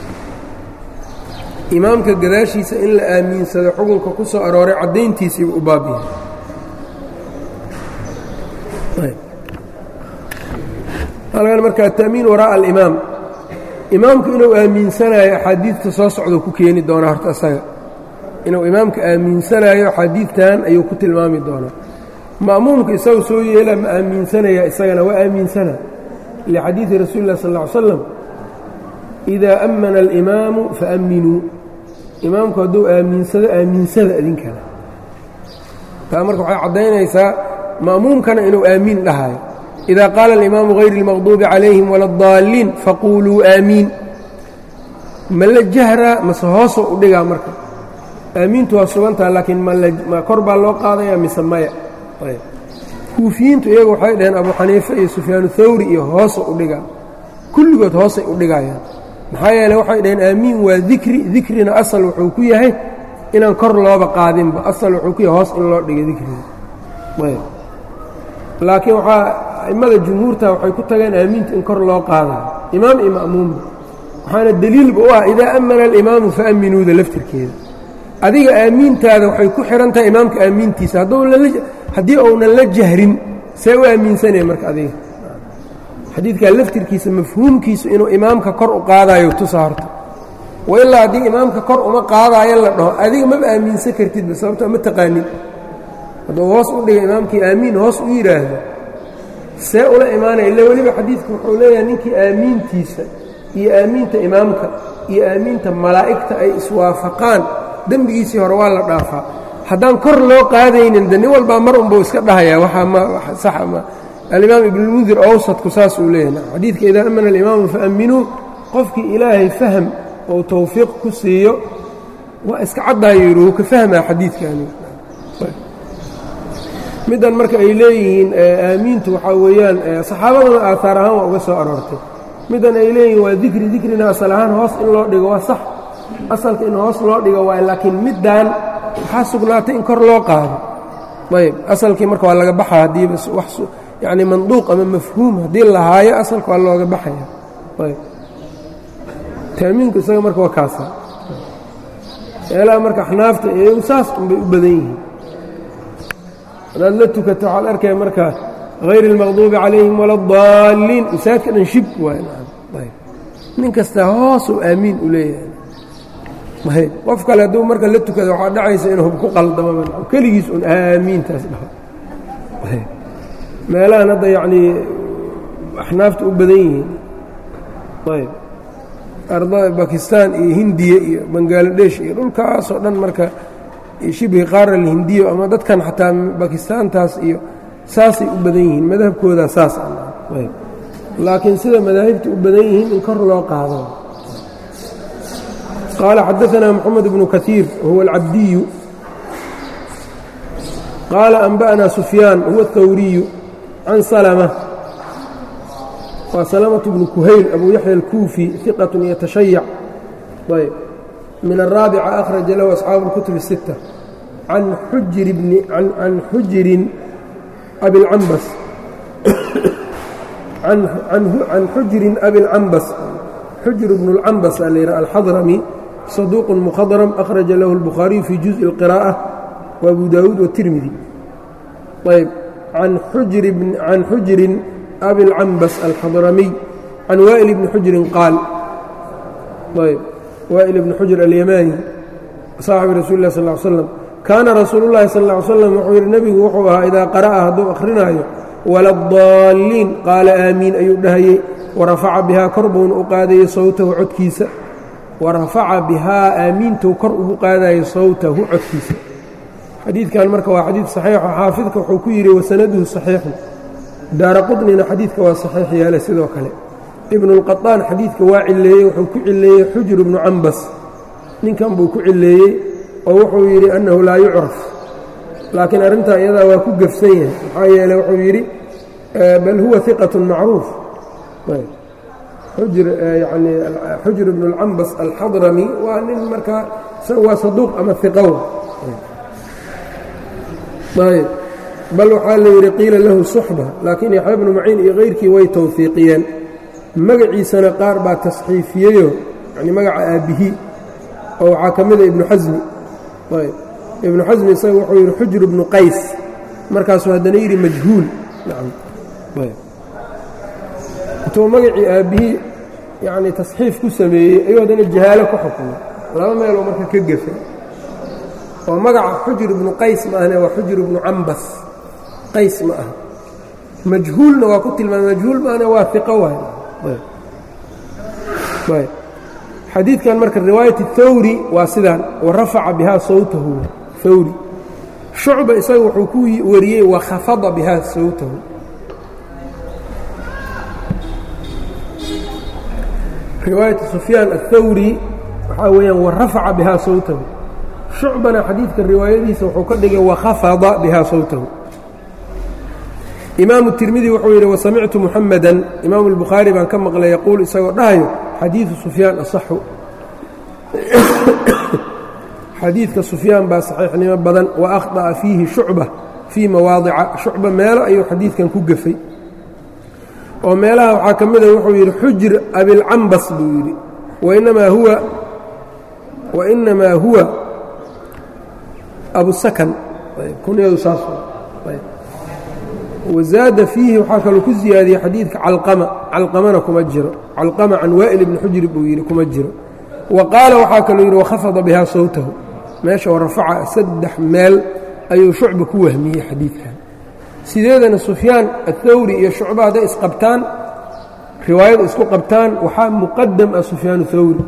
imaamka gadaashiisa in la aamiinsado xukunka ku soo arooray caddayntiisiibuu u baab yahay halkan marka ata'miin waraaءa alimaam imaamku inuu aamiinsanayo axaadiidta soo socdou ku keeni doonaa horta asaga inuu imaamka aamiinsanaayo xadiidtan ayuu ku tilmaami doonaa ma'muumka isagu soo yeela ma aamiinsanaya isagana waa aamiinsana lixadiidi rasuuli lah sal ll ly slam idaa ammana alimaamu faamminuu imaamku hadduu aamiinsado aamiinsada idinkana taa marka waxay caddaynaysaa ma'muumkana inuu aamiin dhahayo idaa qaala alimaamu hayri اlmaqduubi calayhim wala اdaalliin faquuluu aamiin ma la jahraa mase hoosoo u dhigaa marka aamiintu waa sugantaha laakiin ma kor baa loo qaadaya mise maya kuufiyiintu iyagu waxay dhaheen abu xaniife iyo sufyaanu thawri iyo hoosa u dhigaa kulligood hoosay u dhigayaan maxaa yeeley waxay dhaheen aamiin waa dikri dikrina asal wuxuu ku yahay inaan kor looba qaadinba asal wuxuu ku yahay hoos in loo dhiga dikriga laakiin waxaa a'immada jumhuurta waxay ku tageen aamiinta in kor loo qaadayo imaam iyo ma'muumba waxaana deliilba u ah idaa ammana alimaamu faamminuuda laftirkeeda adiga aamiintaada waxay ku xihan tahay imaamka aamiintiisa haddii uunan la jahrin see u aamiinsanaya marka adiga xadiidkaa laftirkiisa mafhuumkiisu inuu imaamka kor u qaadayo tusa horta wa ilaa haddii imaamka kor uma qaadaayo la dhaho adiga maba aaminsan kartidba sababto ma taqaanin hadduu hoos u dhiga imaamkii aamiin hoos u yidhaahdo see ula imaanaya illa weliba xadiidku wuxuu leeyahay ninkii aamiintiisa iyo aamiinta imaamka iyo aamiinta malaa'igta ay iswaafaqaan dembigiisii hore waa la dhaafaa haddaan kor loo qaadaynin de nin walbaa mar unbuu iska dhahayaa waxaa ma sax ma alimaam ibnulmundir awsadku saas uu leeyahay xadiidka idaa amana alimaamu faamminuu qofkii ilaahay faham ou tawfiiq ku siiyo waa iska caddaayo yidhi wuu ka fahmaa xadiidkaani middan marka ay leeyihiin aamiintu waxaa weeyaan saxaabaduna aahaar ahaan waa uga soo aroortay middan ay leeyihiin waa dikri dikrina asal ahaan hoos in loo dhigo waa sax asalka in hoos loo dhigo waay laakiin middan waxaa sugnaatay in kor loo qaado ayb asalkii marka waa laga baxa haddiiba wax yacni manduuq ama mafhuum haddii la haayo asalka waa looga baxaya ayb ta'miinku isaga marka waa kaasa meelaha marka axnaafta iyagu saas unbay u badan yihiin hadaad la tukato waxaad arkaya marka hayri اlmaqduubi calayhim wala اdaalliin masaajidka dhan shib waay ayb nin kasta hoosuu aamiin u leeyahay qof kale hadduu marka la tukado waxaa dhacaysa inuu ku qaldamaba keligiis un aamiintaas dhaho meelahan hadda yacnii axnaafta u badan yihiin ayb ardada bakistaan iyo hindiya iyo bangaladesh iyo dhulkaasoo dhan marka shibhi qaara alhindiya ama dadkan xataa bakistaantaas iyo saasay u badan yihiin madhabkoodaa saas ayb laakiin sida madaahibta u badan yihiin in kor loo qaado قال xدثنا محمد بن كثير وهو العبدي قال أنبأنا سفيان هو الثوري عن سلمة وسلمة بن كهيل أبو يحيى الكوفي ثقة يتشيع طيب من الرابعة أخرج له أصحاب الكتب الستة عن حجر بن عن, عن حجر أبي العنبس عن عن عن حجر أبي العنبس حجر بن العنبس الحضرمي صدوق مخضرم أخرج له البخاري في جزء القراءة وأبو داود والترمذي طيب عن حجر بن عن حجر أبي العنبس الحضرمي عن وائل بن حجر قال طيب وائل بن حجر اليماني صاحب رسول الله صلى الله عليه وسلم كان رسول الله صلى الله عليه وسلم وحور النبي وحوها إذا قرأها دو أخرناه ولا الضالين قال آمين أيوب دهي warafaca bihaa kor buuna u qaadayay sawtahu codkiisa warafaca bihaa aamiintou kor ugu qaadayay sawtahu codkiisa. xadiidkan marka waa xadiid saxiixo xaafidka wuxuu ku yidhi wasanaduhu saxiixun daara qudnina xadiidka waa saxiix yeelay sidoo kale ibnuulqaطaan xadiidka waa cileeyey wuxuu ku cileeyey xujr ibnu cambas ninkan buu ku cileeyey oo wuxuu yidhi annahu laa yucraf laakiin arrintaa iyadaa waa ku gefsan yahay maxaa yeeley wuxuu yidhi bal huwa iqatun macruuf xujr yani xujr ibnu اlcambas alxadrami waa nin markaa waa saduuq ama iqow ayb bal waxaa la yidhi qiila lahu suxba laakiin yaxya bnu maciin iyo kayrkii way tawfiiqiyeen magaciisana qaar baa tasxiifiyeyo yani magaca aabbihi oo waxaa ka mida ibnu xasmi ayb ibnu xasmi isaga wuxuu yidhi xujr ibnu qays markaasuu haddana yidhi majhuul intuu magacii aabbihii yani tasxiif ku sameeyey ayuu haddana jahaalo ku xukumay laba meeloo marka ka gefay oo magaca xujr ibnu qays ma ahne waa xujr ibnu cambas qays ma aha majhuulna waa ku tilmaamay majhuul ma ahne waa iqo waay ayb xadiidkan marka riwaayat اthawri waa sidaan warafaca bihaa sawtahu thawri shucba isaga wuxuu ku wariyey wakhafada bihaa sawtahu riwaayat sufyaan aلthawri waxaa weeyaan warafaca bihaa sawtahu shucbana xadiidka riwaayadiisa wuxuu ka dhigay wakhafada bihaa sawtahu. imaamu tirmidi wuxuu yidhi wasamictu muxamadan imaamu اlbukhaari baan ka maqlay yaquul isagoo dhahayo xadiidu sufyaan asaxu xadiidka sufyaan baa saxiixnimo badan wa akhطa'a fiihi shucba fii mawaadica shucba meelo ayuu xadiidkan ku gefay oo meelaha waxaa ka mida wuxuu yidhi xujr abilcambas buu yidhi wainamaa huwa wainamaa huwa abusakan kunyadu saas wazaada fiihi waxaa kaloo ku ziyaadiyey xadiidka calqama calqamana kuma jiro calqama can waa'il ibni xujri buu yidhi kuma jiro wa qaala waxaa kaloo yidhi wakhafada bihaa sawtahu meesha oo rafaca saddex meel ayuu shucba ku wahmiyey xadiidkan. sideedana sufyaan aلthawri iyo shucba hadday isqabtaan riwaayada isku qabtaan waxaa muqadam ah sufyaan thawri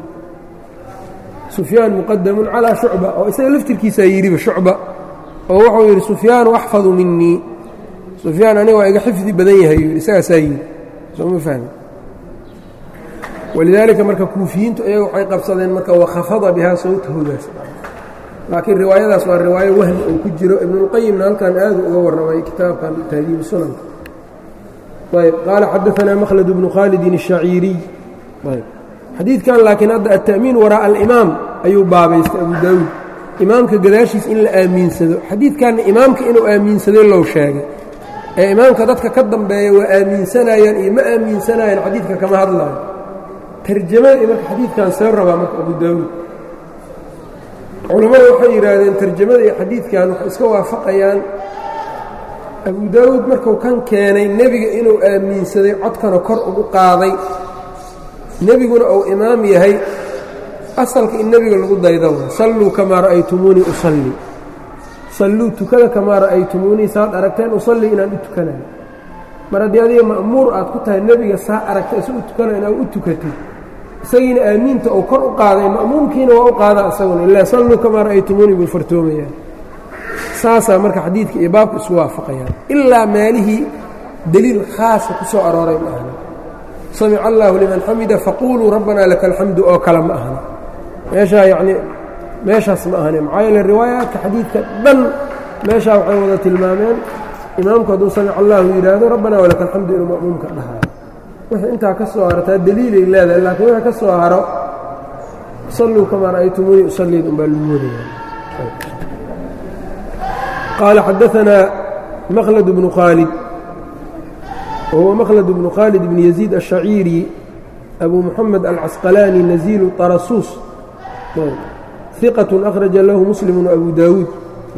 sufyaan muqadamun calaa shucba oo isaga laftirkiisaa yidhiba shucba oo wuxuu yidhi sufyaanu axfadu minii sufyaan aniga waa iga xifdi badan yahay yidhi isagaasaa yidhi sooma fahmi walidaalika marka kuufiyiintu iyaga waxay qabsadeen marka wakhafada bihaa sawtahudaas laakiin riwaayadaas waa riwaayo wahmi oo ku jiro ibnuاlqayimna halkan aadu uga warramay kitaabkan tahdiibu sunanka ayb qaala xadaanaa makhlad bnu khaalidin الshaciiriy ayb xadiidkan laakiin hadda ata'miin waraaءa alimaam ayuu baabaystay abu daawuud imaamka gadaashiis in la aamiinsado xadiidkanna imaamka inuu aamiinsaday lou sheegay ee imaamka dadka ka dambeeya waa aaminsanayaan iyo ma aaminsanayaan xadiidka kama hadlaayo tarjamada iyo marka xadiidkan see rabaa marka abu daawuud culammada waxay yidhaahdeen tarjamada iyo xadiidkan waxay iska waafaqayaan abu daawuud markuu kan keenay nebiga inuu aaminsaday codkana kor ugu qaaday nebiguna uu imaam yahay asalka in nebiga lagu daydo salluu kamaa ra'aytumuunii usallii salluu tukada kamaa ra'aytumuunii saad aragteen usallii inaan u tukanayo mar haddii adiga ma'muur aad ku tahay nebiga saa aragta isu u tukana inaad u tukatid isagiina aamiinta uu kor u qaaday ma'muumkiina waa u qaadaa isaguna ilaa salluu kamaa ra'aytumuunii buu fartoomayaan saasaa marka xadiidka iyo baabku isku waafaqayaan ilaa meelihii deliil khaasa ku soo arooray ma ahna samica allaahu liman xamida faquuluu rabbanaa laka alxamdu oo kale ma ahna meeshaa yacnii meeshaas ma ahane maxaa yeele riwaayaadka xadiidka dhan meeshaa waxay wada tilmaameen imaamku hadduu samica allaahu yidhaahdo rabbanaa walaka alxamdu inuu ma'muumka dhahayo wixii intaa ka soo hartaa deliilay leedahay laakiin wixii ka soo haro salluu kamaa ra'aytumuunii usalliin unbaa lagu wadaya qaala xadaanaa makhlad bnu khaalid wahuwa makhlad bnu khaalid bn yaziid الshaciiri abu muxamed alcasqalaani naziilu tarasuus iqaة akhraja lahu muslimu abu daawuud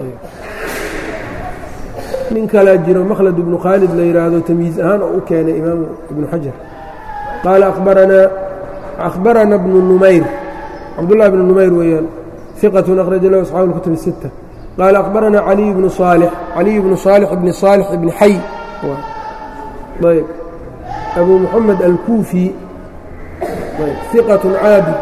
nin kalaa jiro makhlad bnu khaalid la yidhaahdo tamyiiz ahaan oo u keenay imaamu ibnu xajar qaala akhbarana bnu numayr cabdullahi bnu numayr weeyaan iqaة akhraja lahu asxaabu اlkutub الsitta qaala akhbarana caliy bnu صaalix caliy bnu صaalix bni صaalix bni xay ayb أبو محمد الكوفي ثقة عابد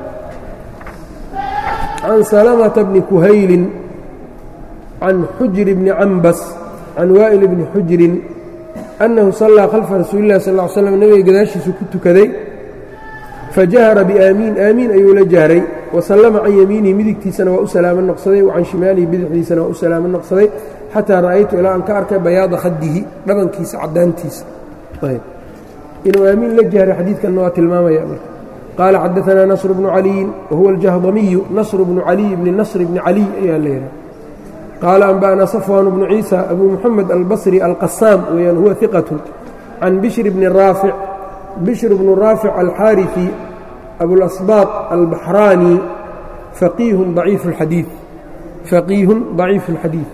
عن سلمة بن كهيل عن حجر بن عنبس عن وائل بن حجر أنه صلى خلف رسول الله صلى الله عليه وسلم نبي قداشيسu ku tukaday فجهر بآمين آمين ayuu la jahray وسلم can yamiinihi midigtiisana waa u salaamo noqsaday وcan shimaalihi bidixdiisana waa u salaamo noqsaday xatىa ra'aytu ilaa aan ka arkay bayaada khadihi dhabankiisa cadaantiisa inuu aamiin la jahray xadiidkanna waa tilmaamaya qaala xadaثanaa نصر بن عaliيi wahuwa الجahdamiyu نصر بن عaliي bni نصر بni عalي ayaa leeyahay قال أنبأنا صفوان بن عيسى أبو محمد البصري القسام ويان هو ثقة عن بشر بن الرافع بشر بن الرافع الحارثي أبو الأصباط البحراني فقيه ضعيف الحديث فقيه ضعيف الحديث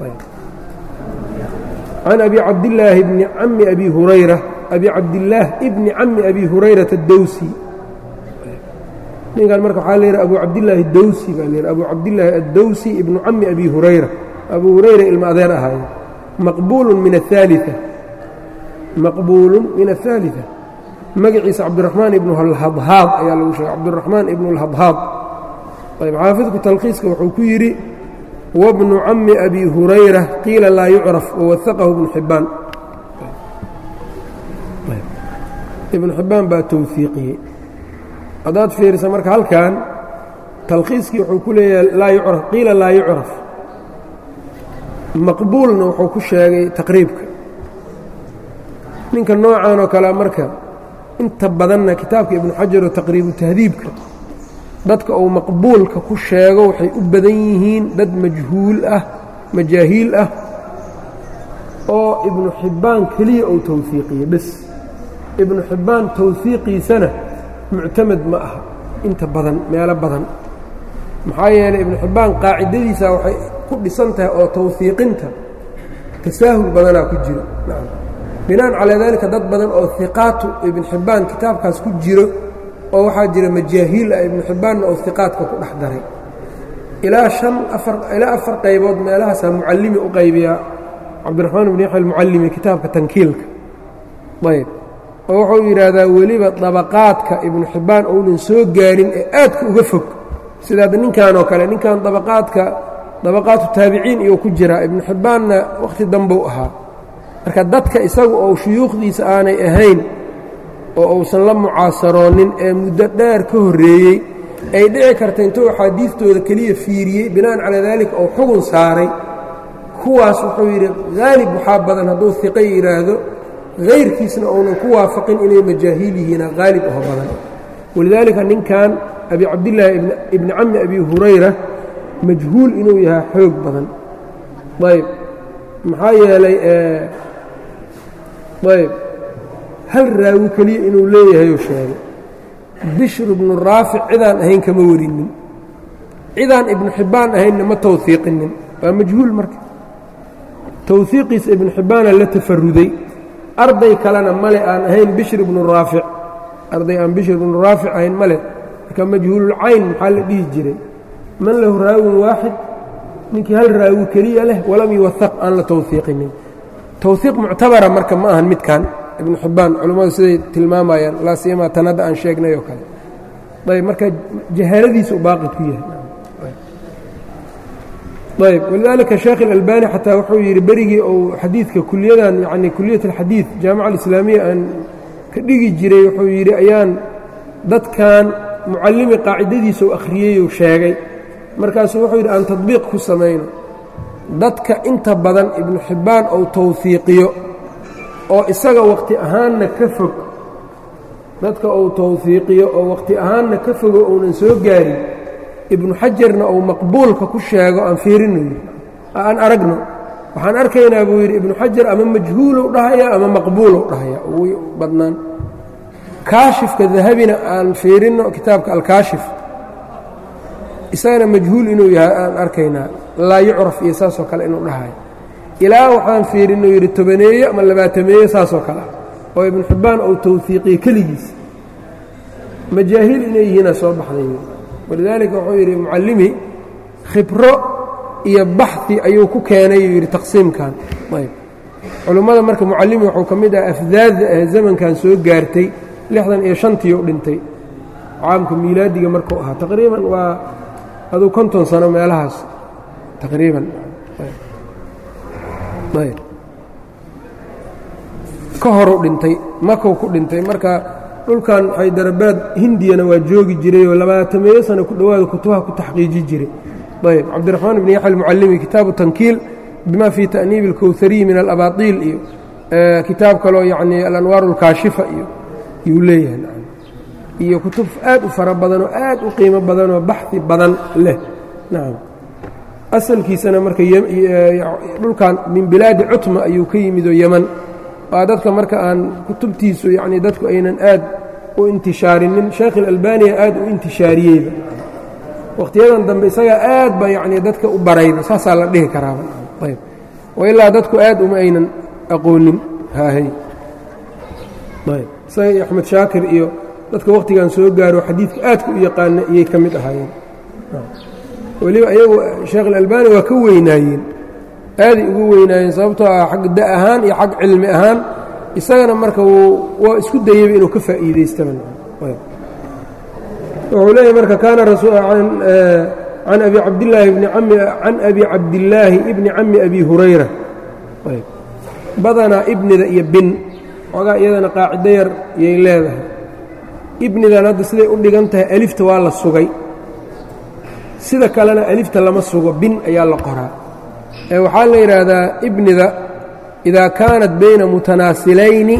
عن أبي عبد الله بن عم أبي هريرة أبي عبد الله ابن عم أبي هريرة الدوسي قال مركب حال أبو عبد الله الدوسي قال أبو عبد الله الدوسي ابن عم أبي هريرة أبو هريرة المأذير هاي مقبول من الثالثة مقبول من الثالثة مقعيس عبد الرحمن ابن الهضهاض يا لو عبد الرحمن ابن الهضهاض طيب حافظك تلخيصك وحكيري وابن عم أبي هريرة قيل لا يعرف ووثقه ابن حبان طيب. ابن حبان بقى توثيقي hadaad fiirisa marka halkan talkhiiskii wuxuu ku leeyahay laa yucraf qiila laa yucraf maqbuulna wuxuu ku sheegay taqriibka ninka noocan oo kale marka inta badanna kitaabka ibnu xajar oo taqriibu tahdiibka dadka uu maqbuulka ku sheego waxay u badan yihiin dad majhuul ah majaahiil ah oo ibnu xibbaan keliya uu tawfiiqiye bas ibnu xibbaan tawfiiqiisana muctamad ma aha inta badan meelo badan maxaa yeelay ibnu xibbaan qaacidadiisa waxay ku dhisan tahay oo tawfiiqinta tasaahul badanaa ku jiro binaan calaa daalika dad badan oo hiqaatu ibnu xibbaan kitaabkaas ku jiro oo waxaa jira majaahiil ah ibnu xibbaanna oo hiqaadka ku dhex daray ilaa shan afar ilaa afar qaybood meelahaasaa mucallimi u qaybiyaa cabdiraxmaan ibnu yaxya almucallimi kitaabka tankiilka ayb oo wuxuu yidhaahdaa weliba dabaqaadka ibnu xibbaan ounan soo gaarin ee aadka uga fog sidaad ninkan oo kale ninkan dabaqaadka dabaqaatu taabiciin iyuu ku jiraa ibnu xibbaanna wakhti dambuu ahaa marka dadka isagu oo shuyuukhdiisa aanay ahayn oo uusan la mucaasaroonin ee muddo dheer ka horreeyey ay dhici karta intuu axaadiistooda keliya fiiriyey bina'an calaa daalika oo xugun saaray kuwaas wuxuu yidhi haalib waxaa badan hadduu hiqo yidhaahdo hayrkiisna uunan ku waafaqin inay majaahiil yihiina haalib oo badan walidaalika ninkan abi cabdillaahi ibni cammi abi hurayra majhuul inuu yahaa xoog badan ayb maxaa yeelay ayb hal raawi keliya inuu leeyahayuu sheegay bishru ibnu raafic cidaan ahayn kama warinin cidaan ibnu xibbaan ahaynna ma tawhiiqinin waa majhuul marka tawhiiqiisa ibnu xibbaana la tafaruday arday kalena male aan ahayn bishr ibnu raafic arday aan bishr ibnu raafic ahayn male marka majhuululcayn maxaa la dhihi jiray man lahu raawin waaxid ninkii hal raawi keliya leh walam yuwahaq aan la tawhiiqinin tawhiiq muctabara marka ma ahan midkan ibnu xibbaan culammadu siday tilmaamayaan laa siyamaa tan hadda aan sheegnay oo kale ayb marka jahaaradiisa u baaqi ku yahay ayb walidaalika sheekh اlalbani xataa wuxuu yidhi berigii uu xadiidka kuliyadan yani kuliyat alxadiid jaamica alislaamiya aan ka dhigi jiray wuxuu yidhi ayaan dadkan mucallimi qaacidadiisa u akhriyey uu sheegay markaasuu wuxuu yidhi aan tadbiiq ku samayno dadka inta badan ibnu xibbaan ou tawhiiqiyo oo isaga waqti ahaanna ka fog dadka uu tawhiiqiyo oo waqti ahaanna ka fogo uunan soo gaarin ibnu xajarna uu maqbuulka ku sheego aan fiirinayo aan aragno waxaan arkaynaa buu yidhi ibnu xajar ama majhuulow dhahaya ama maqbuulow dhahaya ugu badnaan kaashifka dahabina aan fiirinno kitaabka alkaashif isagana majhuul inuu yahay aan arkaynaa laa yucraf iyo saasoo kale inuu dhahayo ilaa waxaan fiirinno yidhi tobaneeye ama labaatameeye saasoo kale ah oo ibnu xibbaan uu tawhiiqiye keligiis majaahiil inay yihiina soo baxday walidaalika wuxuu yidhi mucallimi khibro iyo baxi ayuu ku keenay uu yidhi taqsiimkan ayb culummada marka mucallimi wuxuu ka mid ah afdaadda ee zamankan soo gaartay lixdan iyo shantii u dhintay caamka miilaadiga markuu ahaa taqriiban waa aduu konton sano meelahaas taqriiban ka horu dhintay makow ku dhintay marka dhulkan xaydarabaad hindiyana waa joogi jiray oo labaatameeyo sano ku dhowaada kutubaha ku taxqiiji jiray ayb cabdiraxmaan ibn yaxya almucallimi kitaabu tankiil bima fii ta'niibi اlkowhariyi min alabaatiil iyo kitaab kaloo yacni alanwaar اlkaashifa iyo yuu leeyahay iyo kutub aad u fara badan oo aad u qiimo badan oo baxi badan leh nacam asalkiisana marka dhulkan min bilaadi cutma ayuu ka yimid oo yeman waa dadka marka aan kutubtiisu yacni dadku aynan aad u intishaarinin sheekh اlalbaniya aad u intishaariyeyba wakhtiyadan dambe isagaa aad ba yacni dadka u barayba saasaa la dhihi karaaba ayb wa ilaa dadku aad uma aynan aqoonin haahay ayb isaga iyo axmed shaakir iyo dadka wakhtigan soo gaaro xadiidka aadka u yaqaana iyay ka mid ahaayeen weliba iyagu sheekh اlalbani waa ka weynaayeen aaday ugu weynaayeen sababtoo ah xag da ahaan iyo xag cilmi ahaan isagana marka waa isku dayeyba inuu ka faa'iidaystaba wuxuu leeyahy marka kaana can abi cabdillaahi bni cami can abi cabdillaahi ibni cami abi hurayra badanaa ibnida iyo bin xoogaa iyadana qaacido yar yay leedahay ibnidan hadda siday u dhigan tahay alifta waa la sugay sida kalena alifta lama sugo bin ayaa la qoraa ee waxaa la yidhaahdaa ibnida idaa kaanat bayna mutanaasilayni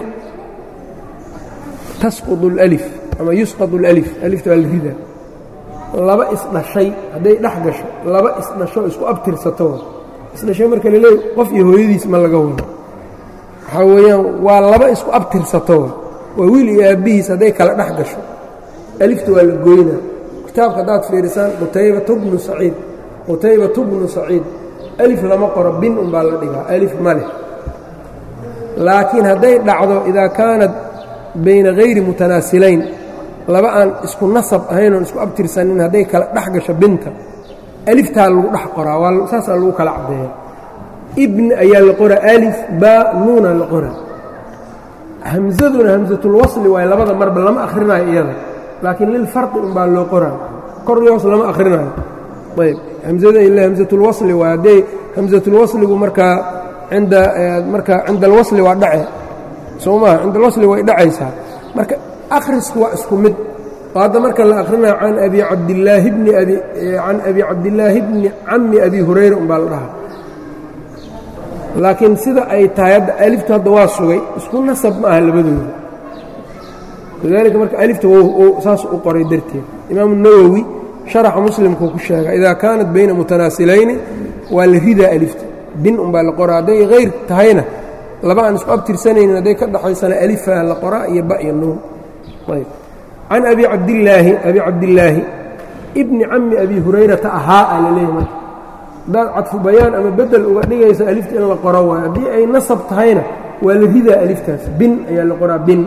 tasqudu اlalif ama yusqad اlalif alifta waa la ridaa laba isdhashay hadday dhex gasho laba isdhasho isku abtirsato isdhashay marka la leeyahy qof iyo hooyadiis ma laga wado waxaa weeyaan waa laba isku abtirsato waa wiil iyo aabbihiis hadday kala dhex gasho alifta waa la goynaa kitaabka haddaad fiirisaan qutaybatu bnu saciid qutaybatu bnu saciid alif lama qoro bin un baa la dhigaa alif ma leh laakiin hadday dhacdo idaa kaanat bayna hayri mutanaasilayn laba aan isku nasab ahayn oon isku abtirsanin hadday kala dhex gasho binta aliftaa lagu dhex qoraa waa saasaa lagu kala caddeeya ibn ayaa la qoraa alif baa nuuna la qoraa hamsaduna hamsatulwasli waaye labada marba lama akhrinayo iyada laakiin lilfarqi un baa loo qoraa kor iyo hoos lama akhrinayo ayb hamsada ila hamsatulwasli waa hadday hamsatulwasligu markaa inda markaa cinda alwasli waa dhace soo maha cinda alwasli way dhacaysaa marka akhrisku waa isku mid oo hadda marka la akhrinayo can abi cabdillaahi bni abi can abi cabdillaahi bni cami abi hurayra un baa la dhahaa laakiin sida ay tahay hadda aliftu hadda waa sugay isku nasab ma aha labadooda lidaalika marka alifta saas u qoray darteed imaamu nawowi sharaxa muslimkuu ku sheega idaa kaanat bayna mutanaasilayni waa la ridaa alifta bin un baa la qoraa hadday hayr tahayna laba aan isku abtirsanaynin hadday ka dhaxaysana alifaa la qoraa iyo ba iyo nuun ayb can abi cabdillaahi abi cabdillaahi ibni cami abi hurayrata ahaa a la leeyahy marka haddaad cadfu bayaan ama bedel uga dhigaysa alifta in la qoro waayo haddii ay nasab tahayna waa la ridaa aliftaas bin ayaa la qoraa bin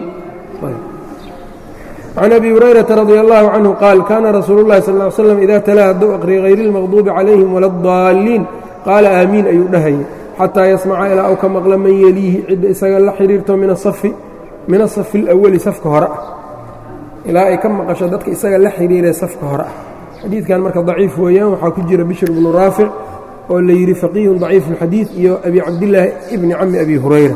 can abi hurayrata radi allahu canhu qaal kaana rasuulu llahi sal ly slam ida talaa hadduu aqriya hayri اlmaqduubi calayhim wala اdaalliin qaala aamiin ayuu dhahayay xataa yasmaca ilaa ou ka maqla man yeliihi cidda isaga la xidhiirto min asafi min asafi اlawali safka hore ah ilaa ay ka maqasho dadka isaga la xidhiiree safka hore ah xadiidkan marka daciif weeyaan waxaa ku jira bishr bnu raafic oo la yidhi faqiihun daciif اlxadiid iyo abi cabdillaahi ibni cami abi hurayra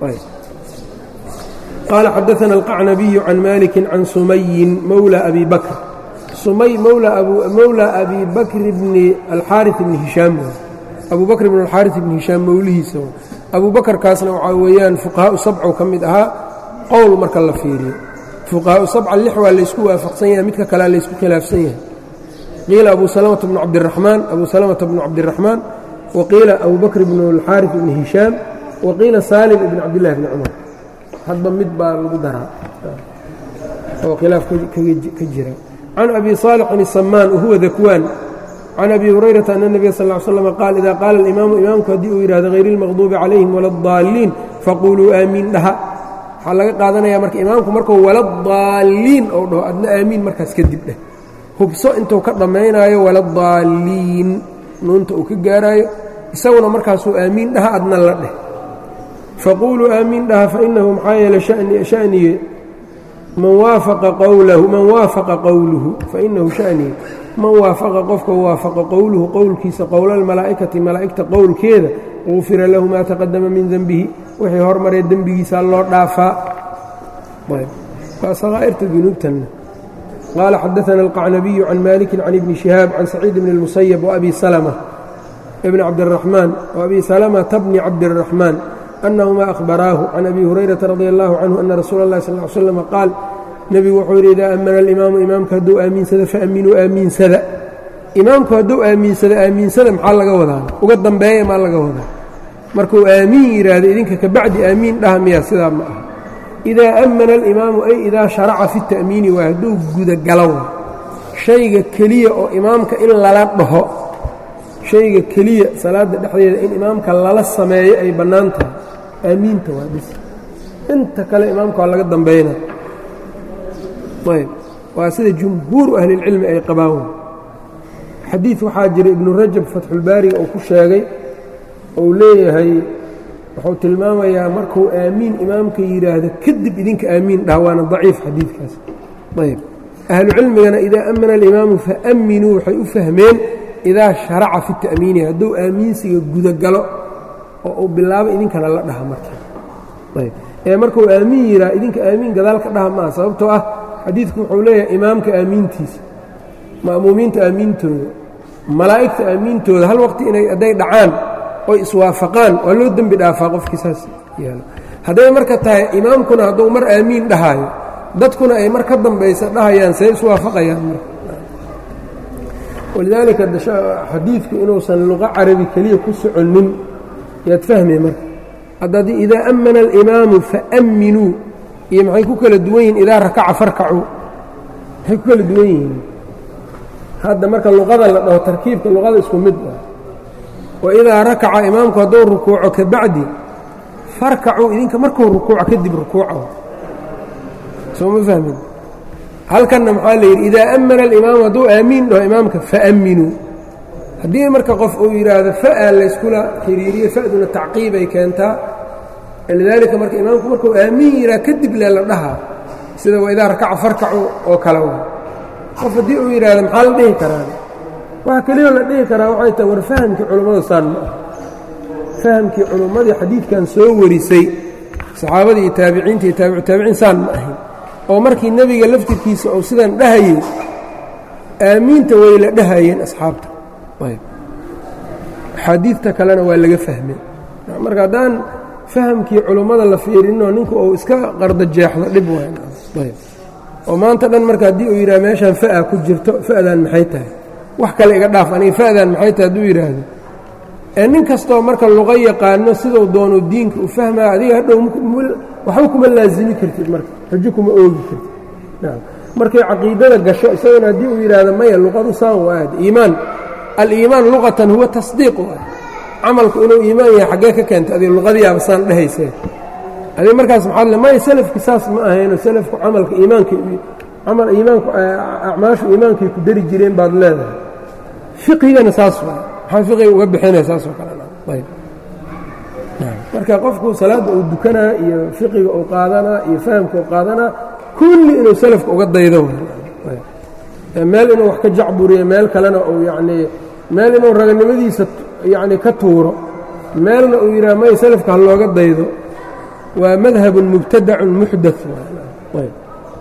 qaala xadaثana alqacnabiyu can maliki can sumayin mowla abi bakr sumay mowla abi bakr bni alxaari bni hishaam abu bakr bn alxaari bni hishaam mowlihiisa abu bakarkaasna waxaa weeyaan fuqahaau sabcu ka mid ahaa qowl marka la fiiriyo fuqahaau sabca lix waa laysku waafaqsan yahay midka kalea laysku khilaafsan yahay qiila abu salamata bnu cabdiraxmaan abu salamata bnu cabdiraxmaan wa qiila abu bakr bnu alxaari bni hishaam wa qiila saalim ibn cabdillahi bni cumar hadba mid baa lagu daraa oo khilaaf ka jira can abi saalixin الsamaan wahuwa dakwaan can abi hurayrata ana الnabiya sal ly slam qaal ida qaala اlimaamu imaamku haddii uu yidhahdo hayri اlmaqduubi calayhim wala اdaalliin faquluu aamiin dhaha waxaa laga qaadanaya marka imaamku markuu wala daalliin ou dhaho adna aamiin markaas kadib dheh hubso intuu ka dhammaynaayo wala daalliin nuunta uu ka gaaraayo isaguna markaasuu aamiin dhaha adna la dheh faquluu aamiin dhaha fainahu maxaa yeele shaniye man waafaqa qowlahu man waafaqa qowluhu fainahu shaniye man waafaqa qofka waafaqa qowluhu qowlkiisa qowla almalaa'ikati malaa'igta qowlkeeda gufira lahu maa taqadama min denbihi wixii hormaree dembigiisa loo dhaafaa waa sakaa'irta dunuubtanna qaala xadaana alqacnabiyu can maliki can ibni shihaab can saciid bni اlmusayab waabi salma bni cabdiraxmaan waabi salamata bni cabdiraxmaan anahuma akhbaraahu can abi hurayrata radi allahu canhu ana rasuula اllahi sal ly slam qaal nebigu wuxuu yidhi idaa ammana alimaamu imaamka hadduu aamiinsada faaminuu aamiinsada imaamku hadduu aamiinsada aamiinsada maxaa laga wadaa uga dambeeya maa laga wadaa markuu aamiin yidhaahdo idinka kabacdi aamiin dhaha miyaa sidaa ma aha idaa ammana alimaamu ay idaa sharaca fi ta'miini waa hadduu gudagalo shayga keliya oo imaamka in lala dhaho shayga keliya salaadda dhexdeeda in imaamka lala sameeyo ay bannaan tahay aamiinta waa bis inta kale imaamka waa laga dambayna ayb waa sida jumhuuru ahlilcilmi ay qabaan xadiid waxaa jira ibnu rajab fatxulbaariga uu ku sheegay ou leeyahay wuxuu tilmaamayaa markuu aamiin imaamka yidhaahdo kadib idinka aamiin dhah waana daciif xadiidkaas ayb ahlucilmigana idaa ammana alimaamu faamminuu waxay u fahmeen idaa sharaca fi ta'miini hadduu aamiinsiga gudagalo oo uu bilaabo idinkana la dhaha marka ayb ee markuu aamiin yidhaha idinka aamiin gadaal ka dhaha maaha sababtoo ah xadiidku wuxuu leeyahay imaamka aamiintiisa ma'muumiinta aamiintooda malaa'igta aamiintooda hal waqti inay hadday dhacaan oy iswaafaqaan waa loo dembi dhaafaa qofkii saas yaalo hadday marka tahay imaamkuna hadduu mar aamiin dhahaayo dadkuna ay mar ka dambaysa dhahayaan see iswaafaqayaan marka walidaalika xadiidku inuusan luqa carabi keliya ku soconnin yaad fahmay marka haddadii idaa ammana alimaamu faamminuu iyo maxay ku kala duwan yihiin idaa rakaca farkacuu maxay ku kala duwan yihiin hadda marka luqada la dhaho tarkiibka luqada isku mid ah wa idaa rakaca imaamku hadduu rukuuco ka bacdi farkacuu idinka markuu rukuuco kadib rukuuca soo ma fahmin halkanna maxaa la yidhi idaa ammana alimaamu hadduu aamiin dhaho imaamka faamminuu haddii marka qof uu yidhaahdo fa'a layskula xiriiriyo fa'duna tacqiibay keentaa lidaalika marka imaamku markuu aamiin yidhaha kadib lee la dhahaa sida wa idaa rakaca farkacu oo kale wa qof haddii uu yidhaahdo maxaa la dhihi karaa waxa keliyoo la dhihi karaa waxay tahay war fahamkii culummada saan ma ah fahamkii culummadii xadiidkan soo warisay saxaabadii iyo taabiciinta iyo taabicu taabiciin saan ma ahayn oo markii nebiga laftirkiisa uu sidan dhahayey aamiinta way la dhahayeen asxaabta ayb axaadiidta kalena waa laga fahmay marka haddaan fahamkii culummada la fiirinoo ninku uu iska qarda jeexdo dhib waayb oo maanta dhan marka haddii uu yidhaha meeshaan fa'a ku jirto fa'dan maxay tahay wax kale iga dhaaf aniga fa'dan maxay tahay hadduu yidhaahdo ee nin kastoo marka luqa yaqaano siduu doono diinka u fahmaya adiga hadhow waxba kuma laasimi kartid marka xujo kuma oogi kartid markay caqiidada gasho isagana haddii uu yidhaahdo maya luqadu saan waad iimaan aliimaan luqatan huwa tasdiiq camalku inuu iimaan yahay xaggee ka keentay adiga luqadiyaaba saan dhahaysee adiga markaas maxaad le maya selafki saas ma ahayno selafku camalka iimaanka camal iimaanku acmaashu iimaankay ku dari jireen baad leedahay fiqigana saas waa maxaa fiqiga uga bixinaya saasoo kalena ayb marka qofku salaadda uu dukanaa iyo fiqiga uu qaadanaa iyo fahamka uu qaadanaa kulli inuu selafka uga daydo meel inuu wax ka jacburiyo meel kalena uu yacnii meel inuu raganimadiisa yacni ka tuuro meelna uu yidhaha may selafka ha looga daydo waa madhabun mubtadacun muxdat ayb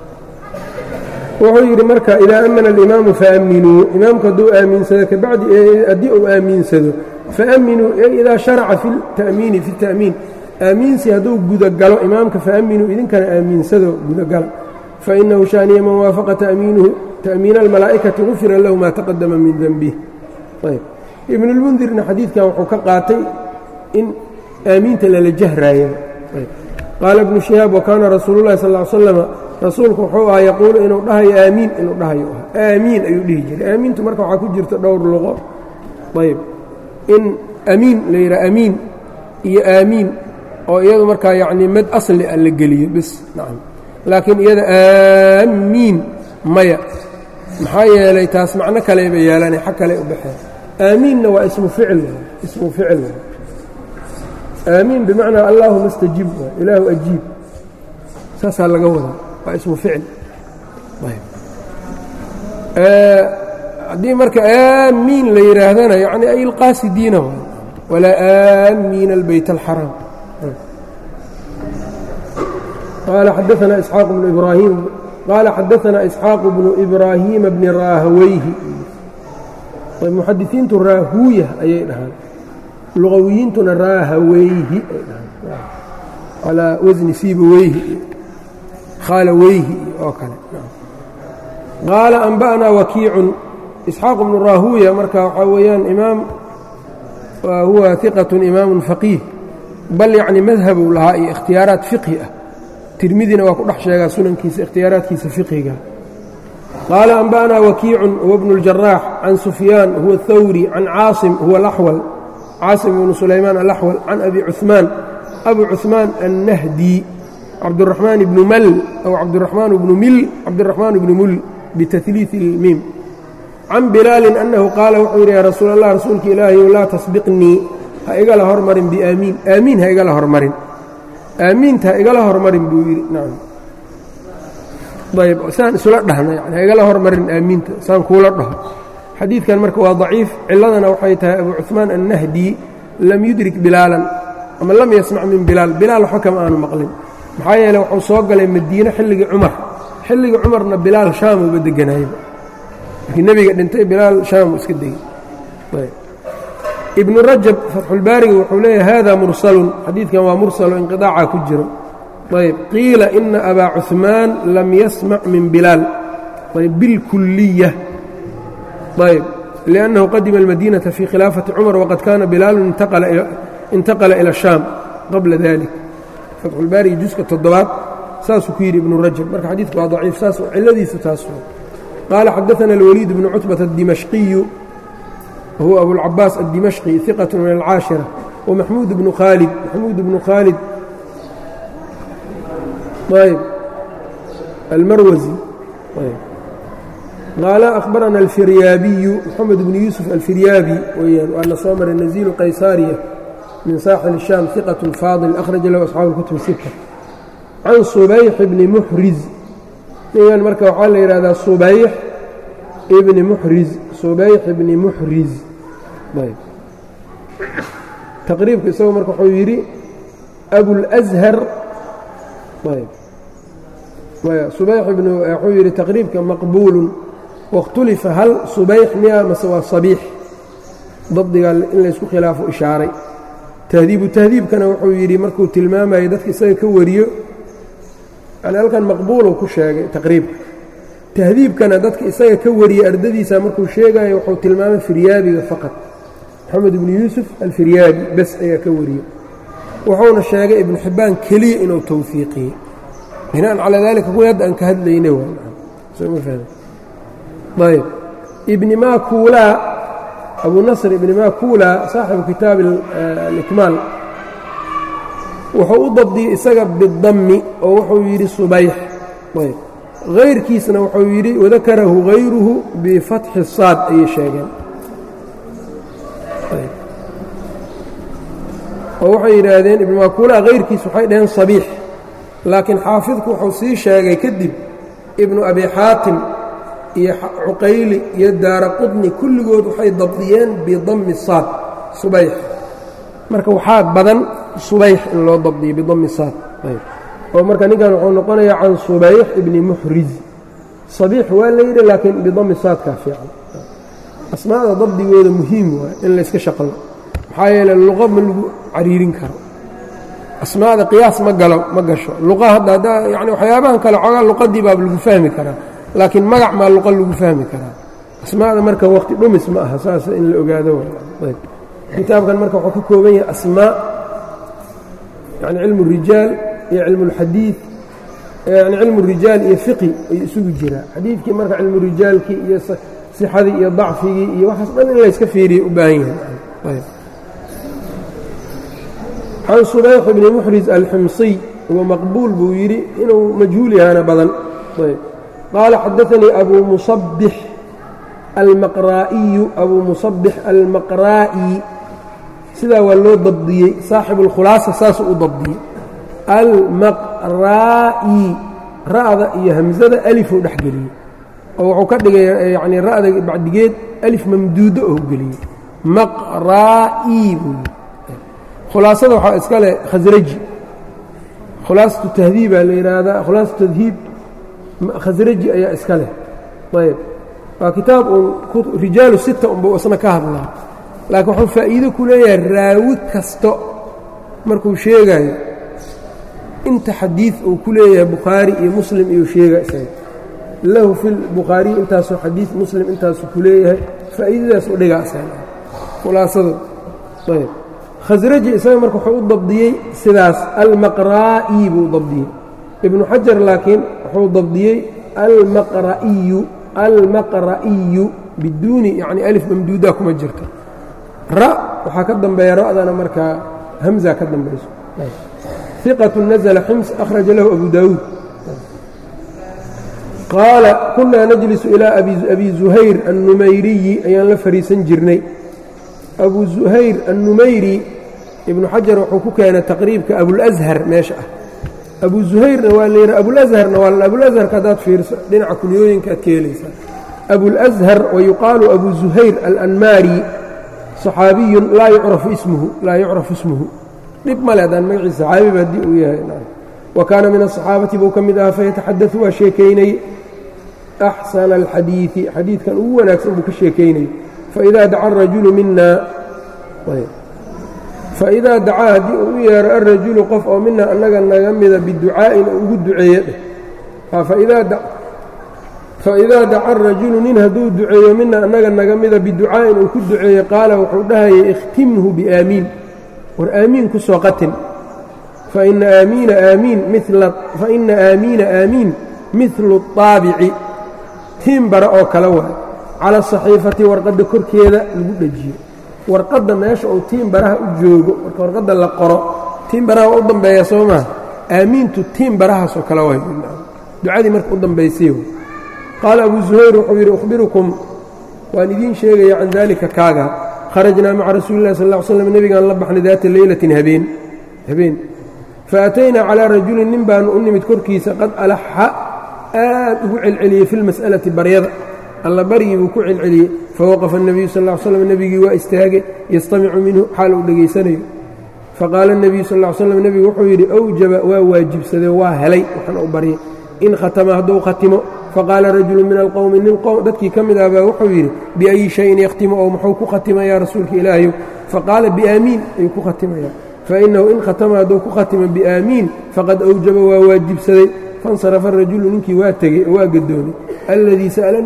wuxuu yidhi marka idaa ammana alimaamu faamminuu imaamku hadduu aaminsado kabacdi haddii uu aaminsado faamminuu idaa sharaca fi tamiini fi ta'miin aamiinsi hadduu gudagalo imaamka faamminuu idinkana aaminsado gudagala fainahu shaaniya man waafaqa ta'miinuhu ta'miina almalaa'ikati gufira lahu maa taqadama min denbih ayb ibnulmundirna xadiidkan wuxuu ka qaatay in aamiinta lala jahraayo qaala ibnu shihaab wakaana rasuulu llahi sal ly slama rasuulku wuxuu ahaa yaquulu inuu dhahayo aamiin inuu dhahayo ah aamiin ayuu dhihi jiray aamiintu marka waxaa ku jirta dhowr luqo ayb in amiin la yidhaha amiin iyo aamiin oo iyadu markaa yacnii mad asli a la geliyo bis nacam laakiin iyada aamiin maya maxaa yeelay taas macno kaleba yeelanay xag kale u baxeen aamiinna waa ismu ficil ismu ficil aamiin bimacnaa allaahuma istajib ilaahu ajiib saasaa laga wadaa waa ismu ficil haddii marka aamiin la yidhaahdana yani ay ilqaasidiina waay walaa aamiina albayt alxaraam qaala xadaanaa isxaaq bnu ibraahim qaala xadaanaa isxaaq bnu ibraahiima bni raahaweyhi muxadisiintu raahuuya ayay dhahaan luqawiyiintuna raahaweyhi ay dhahaan calaa wasni siibaweyhi khaalaweyhi oo kale qaala anba'naa wakiicun isxaaq bnu raahuuya marka waxaa weeyaan imaam huwa iqatun imaamun faqiih bal yacni madhabu lahaa iyo ikhtiyaaraat fiqhi ah tirmidina waa ku dhex sheegaa sunankiisa ikhtiyaaraadkiisa fiqhiga qaala anba'naa wakiicun huwa bnu اljaraax can sufyaan huwa اthawri can caasim huwa alaxwal caasim bnu sulaymaan alaxwal can abi cuثmaan abu cuثmaan annahdi cabduraxmaan bnu mal aw cabduraxmaan bnu mil cabdiraxmaan bnu mul bitahliiثi اlmiim can bilaalin annahu qaala wuxuu yidhi yaa rasuul allah rasuulka ilaahayow laa tasbiqnii ha igala hormarin biaamiin aamiin ha igala hormarin aamiinta ha igala hormarin buu yidhi nacam ayb saan isula dhahna yani ha igala hormarin aamiinta saan kuula dhaho xadiidkan marka waa daciif ciladana waxay tahay abu cuثmaan annahdi lam yudrik bilaalan ama lam yasmac min bilaal bilaal waxba kama aanu maqlin maxaa yeele wuxuu soo galay madiine xilligii cumar xilligii cumarna bilaal shaam uga deganayba markii nebiga dhintay bilaal shaam iska degay ibnu rajab fatxulbaariga wuxuu leeyahay hada mursalun xadiidkan waa mursalo inqiطaaca ku jiro ayb qiila ina abaa cuثmaan lam yasmac min bilaal ayb bilkuliya ayb liأnnahu qadima almadinata fii khilaafati cumar waqad kaana bilaalu intaqala ila shaam qabla dalik fatxulbaariga juska toddobaad saasuu ku yidhi ibnu rajab marka xadiidku waa daciif saas ciladiisu taas qaala xadaثana اlwaliid bnu cutbata الdimashqiyu huwa abulcabaas الdimashqi iqaة min alcaashira wamaxmuud bnu khaalid maxmuud bnu khaalid ayb almarwasi qaala akhbarana alfiryaabiyu moxamed bnu yuusuf alfiryaabi weyaan waana soo maray naziilu qaysaariya min saaxil الshaam iqaة faadil akhraja lahu asxaabu اlkutub sita can subayx bni muxriz ningan marka waxaa la yidhahdaa subayx ibni muxriz subayx ibni muxriz ayb taqriibka isagu marka wuxuu yidhi abulأshar ayb subayx ibn wuxuu yidhi taqriibka maqbuulun waاkhtulifa hal subayx miya mase waa sabiix dabdigaa in laysku khilaafo ishaaray tahdiibu tahdiibkana wuxuu yidhi markuu tilmaamayay dadka isaga ka wariyo yani halkan maqbuuluu ku sheegay taqriibka tahdiibkana dadka isaga ka wariyey ardadiisa markuu sheegayo wuxuu tilmaamay firyaabiga faqad moxamed ibnu yuusuf alfiryaabi bes ayaa ka wariyey wuxuuna sheegay ibnu xibbaan keliya inuu tawfiiqiyey bina'an calaa daalika kuwii hadda aan ka hadlaynay ayb ibni makuulaa abu nasr ibni makuulaa saaxibu kitaabi alikmaal wuxuu u dabdiyey isaga bidammi oo wuxuu yidhi subayx ayb hayrkiisna wuxuu yidhi wadakarahu hayruhu bifatxi saad ayay sheegeen oo waxay yidhaahdeen ibnu makuulaa hayrkiis waxay dhaheen sabiix laakiin xaafidku wuxuu sii sheegay kadib ibnu abi xaatim iyo cuqayli iyo daara qudni kulligood waxay dabdiyeen bidammi saad subayx marka waxaa badan subayx in loo dabdiyo bidammi saad oo marka ninkan wuxuu noqonayaa can subayx ibni muxriz sabiix waa la yidhi laakiin bidammi saadkaa fiican asmaada dabdigooda muhiim waay in layska shaqlo maxaa yeele luqa ma lagu cariirin karo asmaada qiyaas ma galo ma gasho luqa hadda hadda yani waxyaabahan kale xoogaa luqadii baaba lagu fahmi karaa laakiin magac maa luqa lagu fahmi karaa asmaada marka waqti dhumis ma aha saas in la ogaado ayb kitaabkan marka wuxuu ka kooban yahay asmaa yani cilmu rijaal iyo cilmu اlxadiid yani cilmu rijaal iyo fiqi ayuu isugu jiraa xadiidkii marka cilmu rijaalkii iyo sixadii iyo dacfigii iyo waxaas dhan in layska fiiriya u baahan yahay can subayx bni muxriz alximsiy huwa maqbuul buu yidhi inuu majhuul yahaana badan qaala xadaanii abu musabix almaqraa'iyu abuu musabix almaqraa'i sidaa waa loo dabdiyey saaxibu اlkhulaasa saasuu u dabdiyey almaqraa'i ra'da iyo hamsada alifuu dhex geliyey oo wuxuu ka dhigay yani ra'da bacdigeed alif mamduudo oo geliyey maqraa'i buu yidhi khulaasada waxaa iska leh khasraji khulaasatu tahdiibaa la yidhaahdaa khulaasatu tadhiib khasraji ayaa iska leh ayb waa kitaab uun rijaalu sita unbuu isna ka hadlaa laakiin wuxuu faa'iido ku leeyahay raawi kasto markuu sheegayo inta xadiid uu ku leeyahay bukhaari iyo muslim iyuu sheega isaga lahu fi lbukhaariyi intaasoo xadiid muslim intaasuu ku leeyahay faa'iidadaas u dhigaa isaga khulaasada ayb khasraji isaga marka wuxuu u dabdiyey sidaas almaqraa'i buu dabdiyey ibnu xajar laakiin wuxuu dabdiyey almaqra'iyu almaqra'iyu biduuni yacni alif mamduudaa kuma jirto ra waxaa ka dambeeya ra'dana markaa hamza ka dambayso ثiqة nazla xims akhraja lahu abu daawuud qaala kunaa najlisu ilaa abi zuhayr annumayriyi ayaan la fariisan jirnay abu zuhayr annumayri ibnu xajar wuxuu ku keenay taqriibka abulashar meesha ah abu zuhayrna waa layidha abulazharna waa abulazharka haddaad fiirso dhinaca kunyooyinka aad ka helaysaa abulashar wayuqaalu abu zuhayr alanmaari صaxaabiyun laa yucrafu ismuhu laa yucrafu ismuhu dhib male haddaan magaciisa saxaabiba haddii uu yahay wa kaana min aلصaxaabati buu ka mid ahaa fayataxadau waa sheekaynay axsana alxadiiثi xadiidkan ugu wanaagsan buu ka sheekaynay faidaa daca arajulu mina faidaa dacaa haddii uu u yeero alrajulu qof oo mina annaga naga mida biducaa'in oo ugu duceeye dheh faidaa daca arajulu nin hadduu duceeyo mina annaga naga mida biducaa'in uu ku duceeye qaala wuxuu dhahayay ikhtimhu biaamiin war aamiin ku soo qatin faina aamiina aamiin mila faina aamiina aamiin midlu الطaabici tiimbara oo kale waay cala asaxiifati warqadda korkeeda lagu dhejiyo warqadda meesha uu tiimbaraha u joogo marka warqadda la qoro tiimbaraha waa u dambeeya soo maha aamiintu tiimbarahaasoo kale waay ducadii marka u dambaysay qaala abu zuhayr wuxuu yidhi ukhbirukum waan idiin sheegaya can daalika kaaga kharajnaa maca rasuuli lah sal ا ly slm nebigaan la baxnay daata leylatin habeen habeen faataynaa calىa rajulin nin baanu u nimid korkiisa qad alaxa aad ugu celceliyey fi lmas'alati baryada alla baryii buu ku celceliyey fawaqafa الnabiyu sal ا ly slm nebigii waa istaagay yastamicu minhu xaal uu dhegaysanayo faqaala الnabiyu sal ا ly slm nebigu wuxuu yidhi awjaba waa waajibsadee waa helay waxaan u baryay in khatama hadduu khatimo faqaala rajulu min alqowmi nin dadkii ka mid ah baa wuxuu yidhi biayi shayin yakhtimu oo muxuu ku khatimayaa rasuulka ilaahayow faqaala biaamiin ayuu ku khatimayaa fainahu in khatama hadduu ku khatimo biaamiin faqad awjaba waa waajibsaday faاnsarafa arajulu ninkii waa tegey oo waa gadoomay alladii sa'ala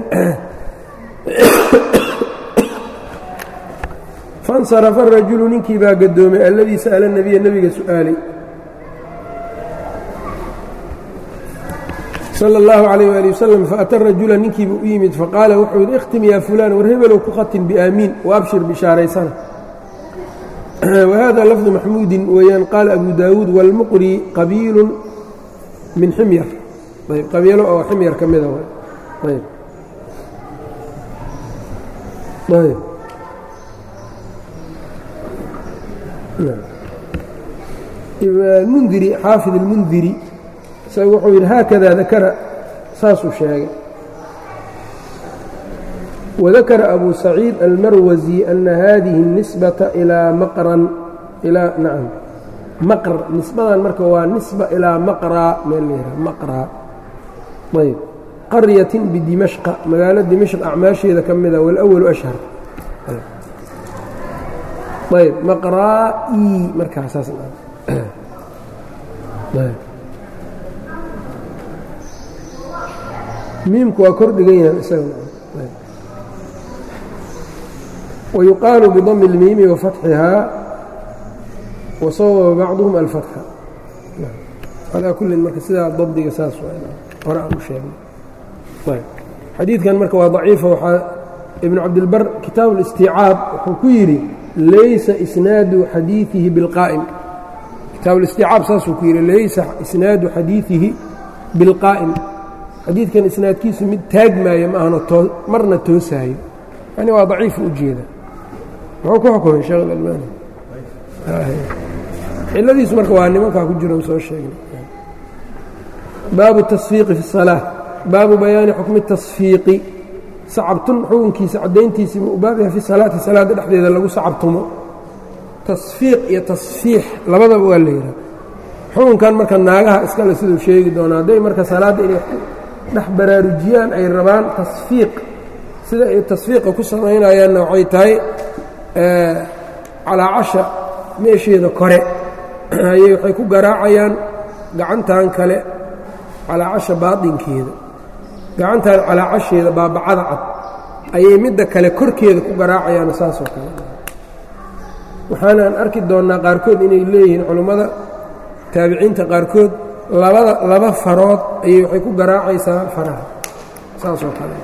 faاnsarafa arajulu ninkii baa gadoomay alladii sa'ala nebiya nebiga su'aalay slى اllahu عalيh wali waslm faata rajula ninkiibu u yimid faqaala wuxuu yidhi ikhtim yaa fulaan war hebelow ku khatin biaamiin waabshir bishaaraysana wahada lafdu maxmuudin weeyaan qaala abu daawuud wاlmuqri qabiilu min ximyar ayb qabiilo oo ximyar ka mida ayb ayb mundiri xaafid اlmundiri isaga wuxuu yidhi haakada dakara saasuu sheegay wadakara abu saciid almarwasi ana hadihi الnisbata ilaa maqran ilaa nacam maqr nisbadan marka waa nisba ilaa maqraa meel layihaha maqraa ayb qaryatin bidimashqa magaalo dimashq acmaasheeda ka mida wاlأwalu ashhar ayb maqraa-i markaa saas miimku waa kor dhigan yahan isaga wayuqaalu bidami اlmiimi wafatxihaa wasawaba bacduhum alfatxa calaa kullin marka sidaa dabdiga saas hore aan u sheegnay xadiidkan marka waa daciifa waxaa ibnu cabdilbar kitaabu اlistiicaab wuxuu ku yidhi laysa isnaadu xadiiihi bilqaa'im kitaabu listiicaab saasuu ku yidhi laysa isnaadu xadiiihi bilqaa'im xadiidkan isnaadkiisu mid taagmaaya ma ahno too marna toosaayo yani waa daciifu u jeeda muxuu ku xukumay sheekh alalbani ciladiisu marka waa nimankaa ku jiro soo sheegnay baabu tasfiiqi fi الsalaaة baabu bayaani xukmi tasfiiqi sacabtun xukunkiisa caddayntiisiiba u baab yahay fi salaati salaada dhexdeeda lagu sacabtumo tasfiiq iyo tasfiix labadaba waa la yidhaha xukunkan marka naagaha iskale siduu sheegi doonaa hadday marka salaadda inay dhex baraarujiyaan ay rabaan tasfiiq sida ay tasfiiqa ku samaynayaanna waxay tahay calaacasha meesheeda kore ayay waxay ku garaacayaan gacantan kale calaacasha baatinkeeda gacantan calaacasheeda baabacada cad ayay midda kale korkeeda ku garaacayaan saasoo kale waxaanaan arki doonnaa qaarkood inay leeyihiin culummada taabiciinta qaarkood labada laba farood ayay waxay ku garaacaysaa faraha saasoo kale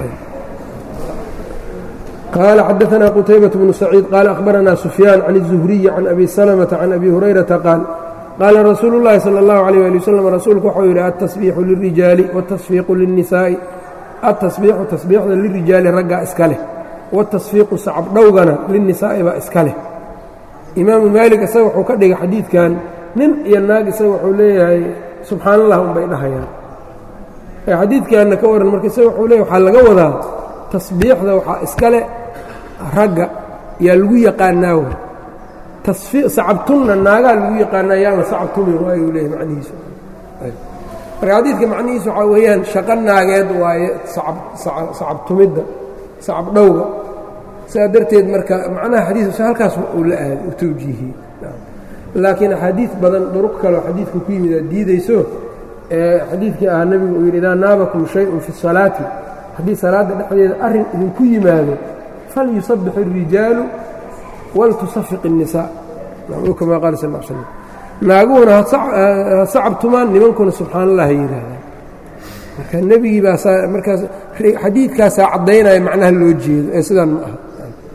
qaala xadaثna qutaybaة bnu saciid qaala akhbaranaa sufyaan can الzuhriyi can abi salmةa can abi hurayrata qaal qaala rasuulu اllahi salى اllahu عalيه ali waslm rasuulku waxau yidhi aلtasbiixu lilrijaali wالtasfiiqu lلnisaa'i aلtasbiixu tasbiixda lirijaali raggaa iska leh wالtasfiiqu sacabdhowgana liلnisaa'i baa iska leh imaamu maalik isaga wuxuu ka dhigay xadiidkan nin iyo naag isaga wuxuu leeyahay subxaan allah unbay dhahayaan xadiidkanna ka waran marka isaga wuxuu leeyahy waxaa laga wadaa tasbiixda waxaa iska leh ragga yaa lagu yaqaanaa sacabtunna naagaa lagu yaqaanaa yaana sacabtumi waayuu leeyahy macnihiisu marka xadiidka macnihiisu waxaa weeyaan shaqo naageed waaye sacabtumidda sacabdhowga sidaa darteed marka macnaha xadiis halkaas uu la aaday u tawjiihiyey laakiin axaadiid badan duruq kaleo xadiidka ku yimid aad diidayso ee xadiidkii ahaa nebigu uu yidhi idaa naabakum shayun fi salaati haddii salaadda dhexdeeda arrin idinku yimaado falyusabbix الrijaalu waltusafiq الnisaa kama qaala sal slam naaguhuna ha sacabtumaan nimankuna subxaan allah ha yidhaahdaan marka nebigii baa markaas xadiidkaasaa caddaynaya macnaha loo jeedo ee sidaan ma aha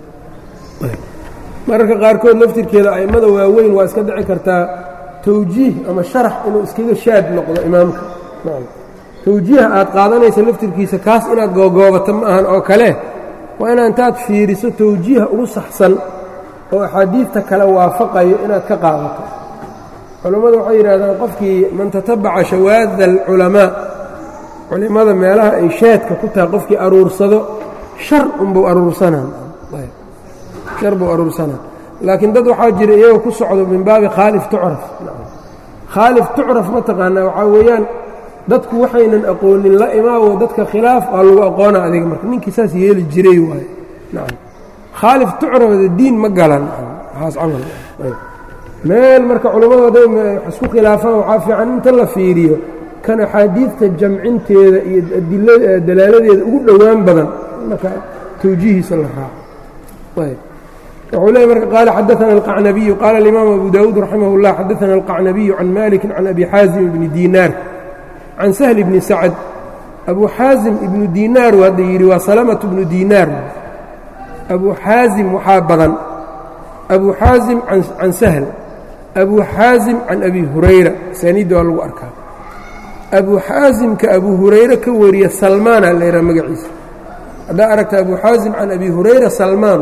mararka qaarkood laftirkeeda a'immada waaweyn waa iska dhici kartaa tawjiih ama sharax inuu iskaga shaad noqdo imaamka tawjiiha aad qaadanaysa laftirkiisa kaas inaad googoobato ma ahan oo kale waa inaa intaad fiiriso tawjiiha ugu saxsan oo axaadiidta kale waafaqayo inaad ka qaadato culammadu waxay yidhahdaan qofkii man tatabaca shawaada alculamaa culimmada meelaha ay shaadka ku tahay qofkii aruursado shar unbuu aruursanaa shar buu aruursanaa laakiin dad waxaa jira iyagoo ku socdo min baabi khaalif tucraf khaalif tucraf ma taqaanaa waxaa weeyaan dadku waxaynan aqoonin la imaawo dadka khilaaf waa lagu aqoona adiga marka ninkii saas yeeli jiray waaye nacam khaalif tucrafda diin ma galan waxaas camal meel marka culammadu hadday isku khilaafaan waxaa fiican inta la fiiriyo kan axaadiidta jamcinteeda iyo dalaaladeeda ugu dhowaan badan marka tawjiihiisa la raaco ayb wuxuu leeyay marka qaala xadaثana alqacnabiyu qaala alimaam abu daawuud raximah اllah xadaثana alqacnabiyu can maliki can abi xaazim ibni diinaar can sahl ibni sacd abu xaazim ibnu diinaar hadda yidhi waa salamatu ibnu diinaar abu xaazim waxaa badan abu xaazim can sahl abu xaazim can abi hurayra saaniidda waa lagu arkaa abu xaasimka abu hurayre ka wariya salmaana la yidhaha magaciisa haddaa aragta abu xaasim can abi hurayra salmaan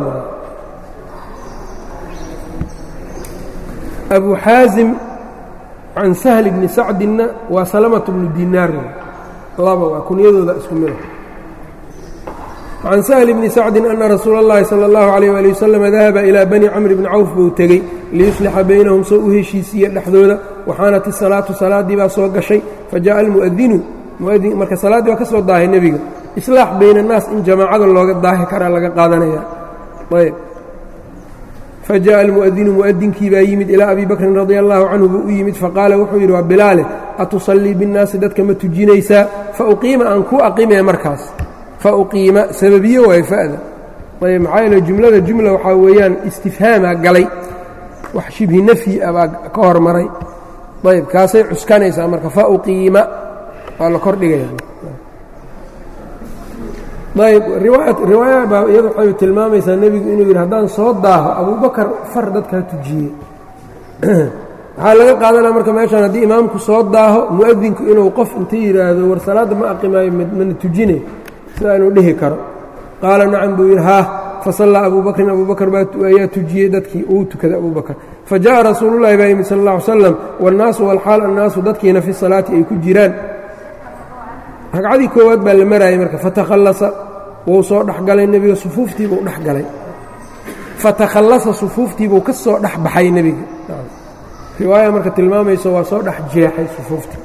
abu xaasim can sahl bni sacdinna waa salamatu bnu diinaar laba waa kunyadooda isku mida can sahl bni sacdin ana rasuula اllahi salى اllahu عalيyه ali wasalam dahaba ilaa bani camr bni cawf buu tegey liyuslixa baynahum soo u heshiisiiye dhexdooda waxaanat isalaatu salaaddii baa soo gashay fajaءa almu'adinu muadin marka salaaddii waa ka soo daahay nebiga islaax bayna الnaas in jamaacada looga daahi karaa laga qaadanaya ayb fajaءa almu'adinu mu'adinkii baa yimid ilaa abi bakrin radi allahu canhu buu u yimid faqaala wuxuu yidhi waa bilaale atusallii biاnnaasi dadka ma tujinaysaa fauqiima aan ku aqimee markaas fauqiima sababiye waayo fa'da ayb maxaa yeele jumlada jumla waxaa weeyaan istifhaamaa galay wax shibhi nafyi ah baa ka hormaray ayb kaasay cuskanaysaa marka fauqiima waa la kordhigaya ayb riwaaya baa iyadu waxay tilmaamaysaa nebigu inuu yidhi haddaan soo daaho abubakar far dadkaa tujiyey waxaa laga qaadanaya marka meeshaan haddii imaamku soo daaho mu'adinku inuu qof inta yidhaahdo war salaadda ma aqimaayo mana tujine sidaa inuu dhihi karo qaala nacam buu yidhi haah fasallaa abuu bakrin abuu bakr ayaa tujiyey dadkii uu tukaday abuu bakr fajaءa rasuulullahi baa yimid sal اlla ly slam wاnnaasu walxaal annaasu dadkiina fi salaati ay ku jiraan ragcadii koowaad baa la maraayay marka fatakhallasa wuu soo dhexgalay nebiga sufuuftiibuu dhex galay fatakhallasa sufuuftiibuu ka soo dhex baxay nebiga riwaaya marka tilmaamayso waa soo dhex jeexay sufuuftii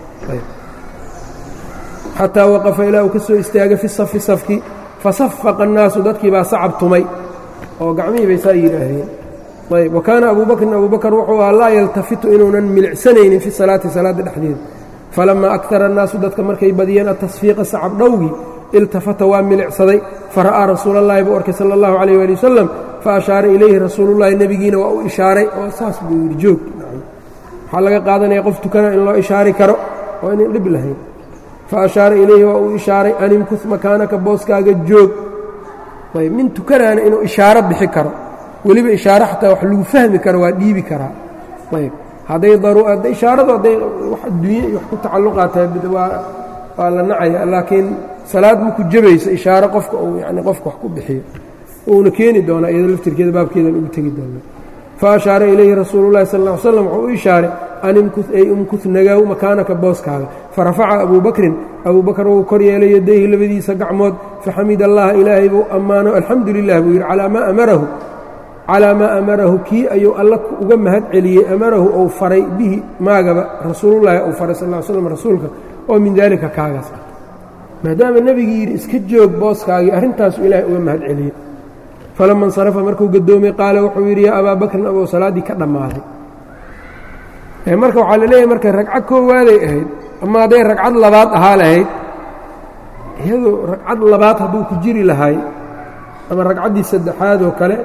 xataa waqafa ilaa uu ka soo istaagay fi safi safkii fasafaqa annaasu dadkii baa sacab tumay oo gacmihii bay saa yidhaahdeen ayb wa kaana abuu bakrin abuu bakr wuxuu ahaa laa yaltafitu inuunan milicsanaynin fi salaati salaadda dhexdeeda falamaa akara annaasu dadka markay badiyeen atasfiiqa sacab dhowgii iltafata waa milicsaday fara'aa rasuulallahi buu arkay sala allahu calayh waali wasalam fa ashaara ilayhi rasuulullahi nebigiina waa u ishaaray oo saas buu yidhi joog waxaa laga qaadanaya qof tukana in loo ishaari karo oo inan dhib lahayn fa ashaara ilayhi waa uu ishaaray an imkus makaanaka booskaaga joog ayb nin tukanaana inuu ishaaro bixi karo weliba ishaaro xataa wax lagu fahmi karo waa dhiibi karaa ayb hadday ishaaradu hadday wax adduunye iyo wax ku tacalluqaatahay waa waa la nacaya laakiin salaad maku jabaysa ishaaro qofka uu yani qofka wax ku bixiyo uuna keeni doonaa iyado laftirkeeda baabkeedan ugu tegi doona fa ashaara ilayhi rasuulullahi sal ll ly slam wuxuu u ishaaray an imkus ay umkus nagaaw makaanaka booskaaga farafaca abuu bakrin abuu bakr wuu kor yeelay yadayhi labadiisa gacmood faxamid allaha ilaahay buu ammaano alxamdu lilah buu yidhi calaa maa amarahu calaa maa amarahu kii ayuu alla uga mahad celiyey amarahu ou faray bihi maagaba rasuulullahi ou faray sal ll ly slam rasuulka oo min daalika kaagaas ah maadaama nebigii yidhi iska joog booskaagii arrintaasu ilaahay uga mahad celiyey falama insarafa markuu gadoomay qaala wuxuu yidhi yaa abaa bakrin abou salaaddii ka dhammaaday marka waxaa la leeyahay markay ragcad koowaaday ahayd ama hadday ragcad labaad ahaa lahayd iyadoo ragcad labaad hadduu ku jiri lahay ama ragcaddii saddexaad oo kale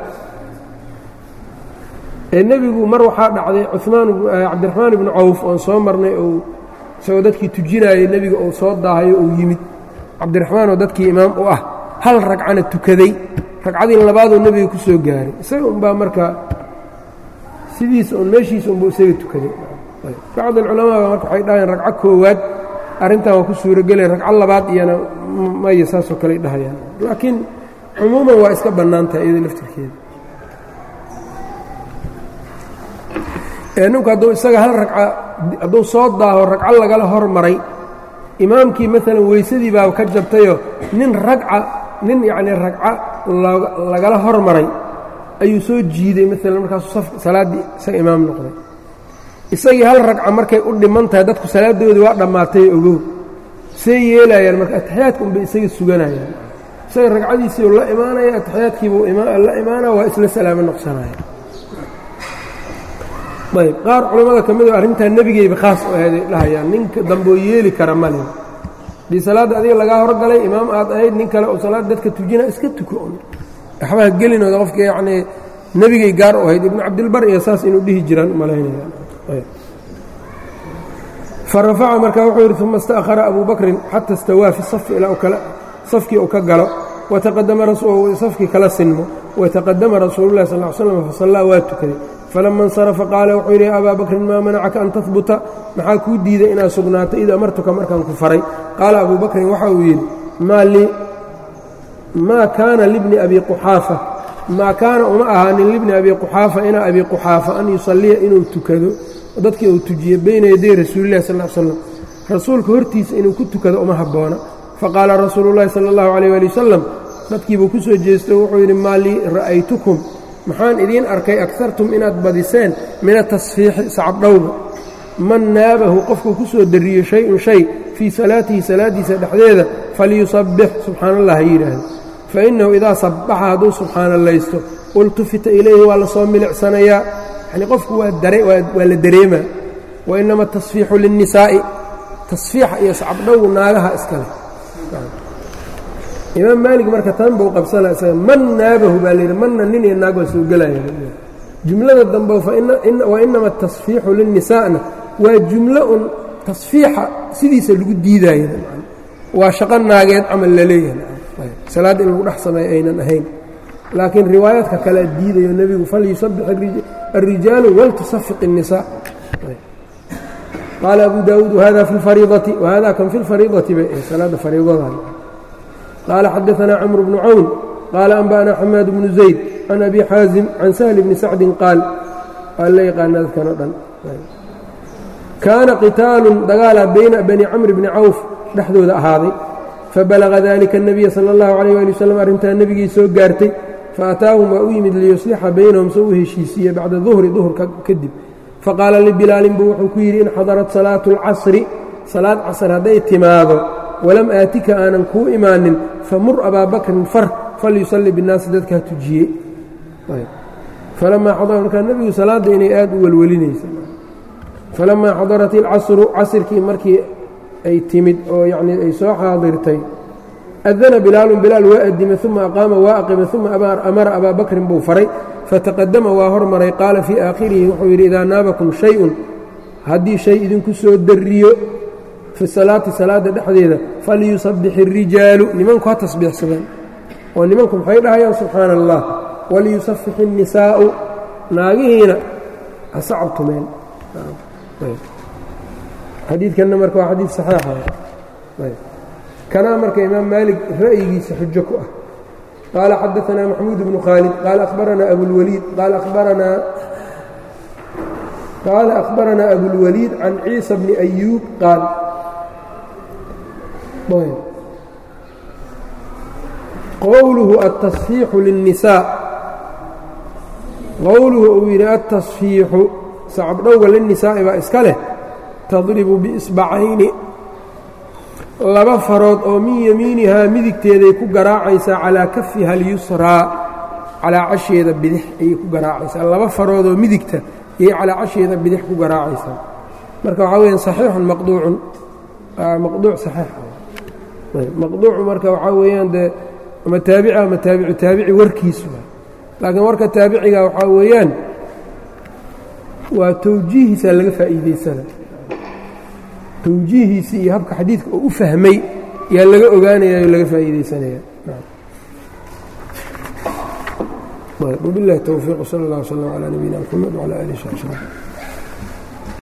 ee nebigu mar waxaa dhacday cumaan cabdiraxmaan ibnu cawf oon soo marnay ou isagoo dadkii tujinaayey nebiga uu soo daahayo uu yimid cabdiraxmaan oo dadkii imaam u ah hal ragcana tukaday ragcadii labaadoo nebiga ku soo gaaray isaga unbaa marka sidiisa un meeshiisa unbuu isaga tukaday bacd alculamaaba marka waxay dhahayeen ragco koowaad arrintan waa ku suurogelayan ragco labaad iyana maya saasoo kaley dhahayaan laakiin cumuuman waa iska bannaan tahay iyada laftirkeeda ninku hadduu isaga hal ragca hadduu soo daaho ragco lagala hormaray imaamkii maalan weysadii baa ka jabtayoo nin ragca nin yacnii ragco lagala hormaray ayuu soo jiiday maalan markaasuu saf salaaddii isaga imaam noqday isagii hal ragca markay u dhiman tahay dadku salaaddoodii waa dhammaatay ogow say yeelayaan marka ataxiyaadka unbay isaga suganayaan isaga ragcadiisii u la imaanaya ataxiyaadkiibuu la imaanaya waa isla salaamo noqsanaya ayb qaar culammada ka midoo arrintaa nebigayba khaas u aheeday dhahayaan ninka dambeoo yeeli kara male haddii salaadda adiga lagaa horgalay imaam aad ahayd nin kale oo salaad dadka tujina iska tuko waxbaha gelinooda qofka yacnii nebigay gaar u ahayd ibnu cabdilbar iyo saas inuu dhihi jiraan malaynaya farafaca markaa wuxuu yidhi uma ista'khara abuu bakrin xata istawaa fi safi ilaa kala safkii uu ka galo wataqadama safkii kala sinmo wataqadama rasuulullahi sal ly slam fasallaa waa tukaday falama insarafa qaala wuxuu yidhi abaa bakrin maa manacaka an tahbuta maxaa kuu diiday inaad sugnaato id amartuka markaan ku faray qaala abuu bakrin waxa uu yidhi maa lii maa kaana libni abi quxaafa maa kaana uma ahaanin libni abi quxaafa inaa abi quxaafa an yusalliya inuu tukado dadkii uu tujiye bayna yaday rasuulillahi sal l slam rasuulka hortiisa inuu ku tukado uma habboona faqaala rasuulullahi sala allahu calayh waali wasalam dadkiibuu ku soo jeestay wuxuu yidhi maa lii ra'aytukum maxaan idiin arkay akartum inaad badiseen min atasfiixi sacabdhowga man naabahu qofkuu ku soo dariyo shay-un shay fii salaatihi salaaddiisa dhexdeeda falyusabbix subxaana allah ha yidhaahdo fa innahu idaa sabbaxa hadduu subxaanallaysto ultufita ilayhi waa la soo milicsanayaa yacnii qofku waa waa la dareemaa wa innama atasfiixu linnisaa'i tasfiixa iyo sacabdhowgu naagaha iska leh imaam maalig marka tan buu qabsanaa isaga man naabahu baa layidhi manna nin iyo naag waa soo gelaya jumlada dambe wa inama atasfiixu linnisaa'na waa jumlo un tasfiixa sidiisa lagu diidaayo waa shaqo naageed camal la leeyahay salaadda in lagu dhex sameeyo aynan ahayn laakiin riwaayaadka kale diidayo nebigu falyusabbix الrijaalu waltusafiq الnisaa qaala abu daawuud wahada fi اlfariidati wahada kan fi اlfariidati bay salaadda fariidadan qaala xadaثanaa camru bnu cawn qaala anba'anaa xamaad bnu zayd can abi xaazim can sahl bni sacdin qaal waa la yaqaana dadkan o dhan kaana qitaalun dagaala bayna bani camr bni cawf dhexdooda ahaaday fabalaga dalika الnabiya salى اllahu عalيh ali waslm arrintaa nebigii soo gaartay faataahum waa u yimid liyuslixa baynahum soo u heshiisiiye bacda duhri duhurka kadib faqaala libilaalin buu wuxuu ku yidhi in xadarat salaatu اlcasri salaad casr hadday timaado walam aatika aanan kuu imaanin famur abaa bakrin far falyusalli biاnnaasi dadka ha tujiye falamaa xadara markaa nebigu salaadda inay aad u welwelinaysa falamaa xadarat ilcasru casirkii markii ay timid oo yacnii ay soo xaadirtay adana bilaalun bilaal waa addimay uma aqaama waa aqimay uma amara abaa bakrin buu faray fataqadama waa hormaray qaala fii aakhirihi wuxuu yidhi idaa naabakum shay-un haddii shay idinku soo darriyo fi salaati salaadda dhexdeeda falyusabbix irijaalu nimanku ha tasbiixsadaan oo nimanku maxay dhahayaan subxaana allah waliyusafix innisaa'u naagihiina ha sacabtumeen xadiidkanna marka waa xadiid saxiixa kanaa marka imaam maalik ra'yigiisa xujo ku ah qaala xadaanaa maxmuud bnu khaalid qaala akhbaranaa abulwaliid qaala akhbaranaa qaala akhbaranaa abulwaliid can ciisa bni ayuub qaal qowluhu atasfiixu linnisaa qowluhu uu yidhi atasfiixu sacabdhowga linnisaa'i baa iska leh tadribu biisbacayni laba farood oo min yamiinihaa midigteeday ku garaacaysaa calaa kafiha alyusraa calaa casheeda bidix ayay ku garaacaysaa laba faroodoo midigta ayay calaa casheeda bidix ku garaacaysaa marka waxaa weyaan saxiixun maqduucun maqduuc saxiix maqduucu marka waxaa weeyaan dee ama taabici ama taabicu taabici warkiisu laakiin warka taabiciga waxaa weeyaan waa tawjiihiisaa laga faa'iidaysana tawjiihiisi iyo habka xadiidka oo u fahmay yaa laga ogaanaya oo laga faa'iidaysanaya wabillahi towfiiq sala اllah w slm calaa nabiyina mxamed wcalى alih w saxbi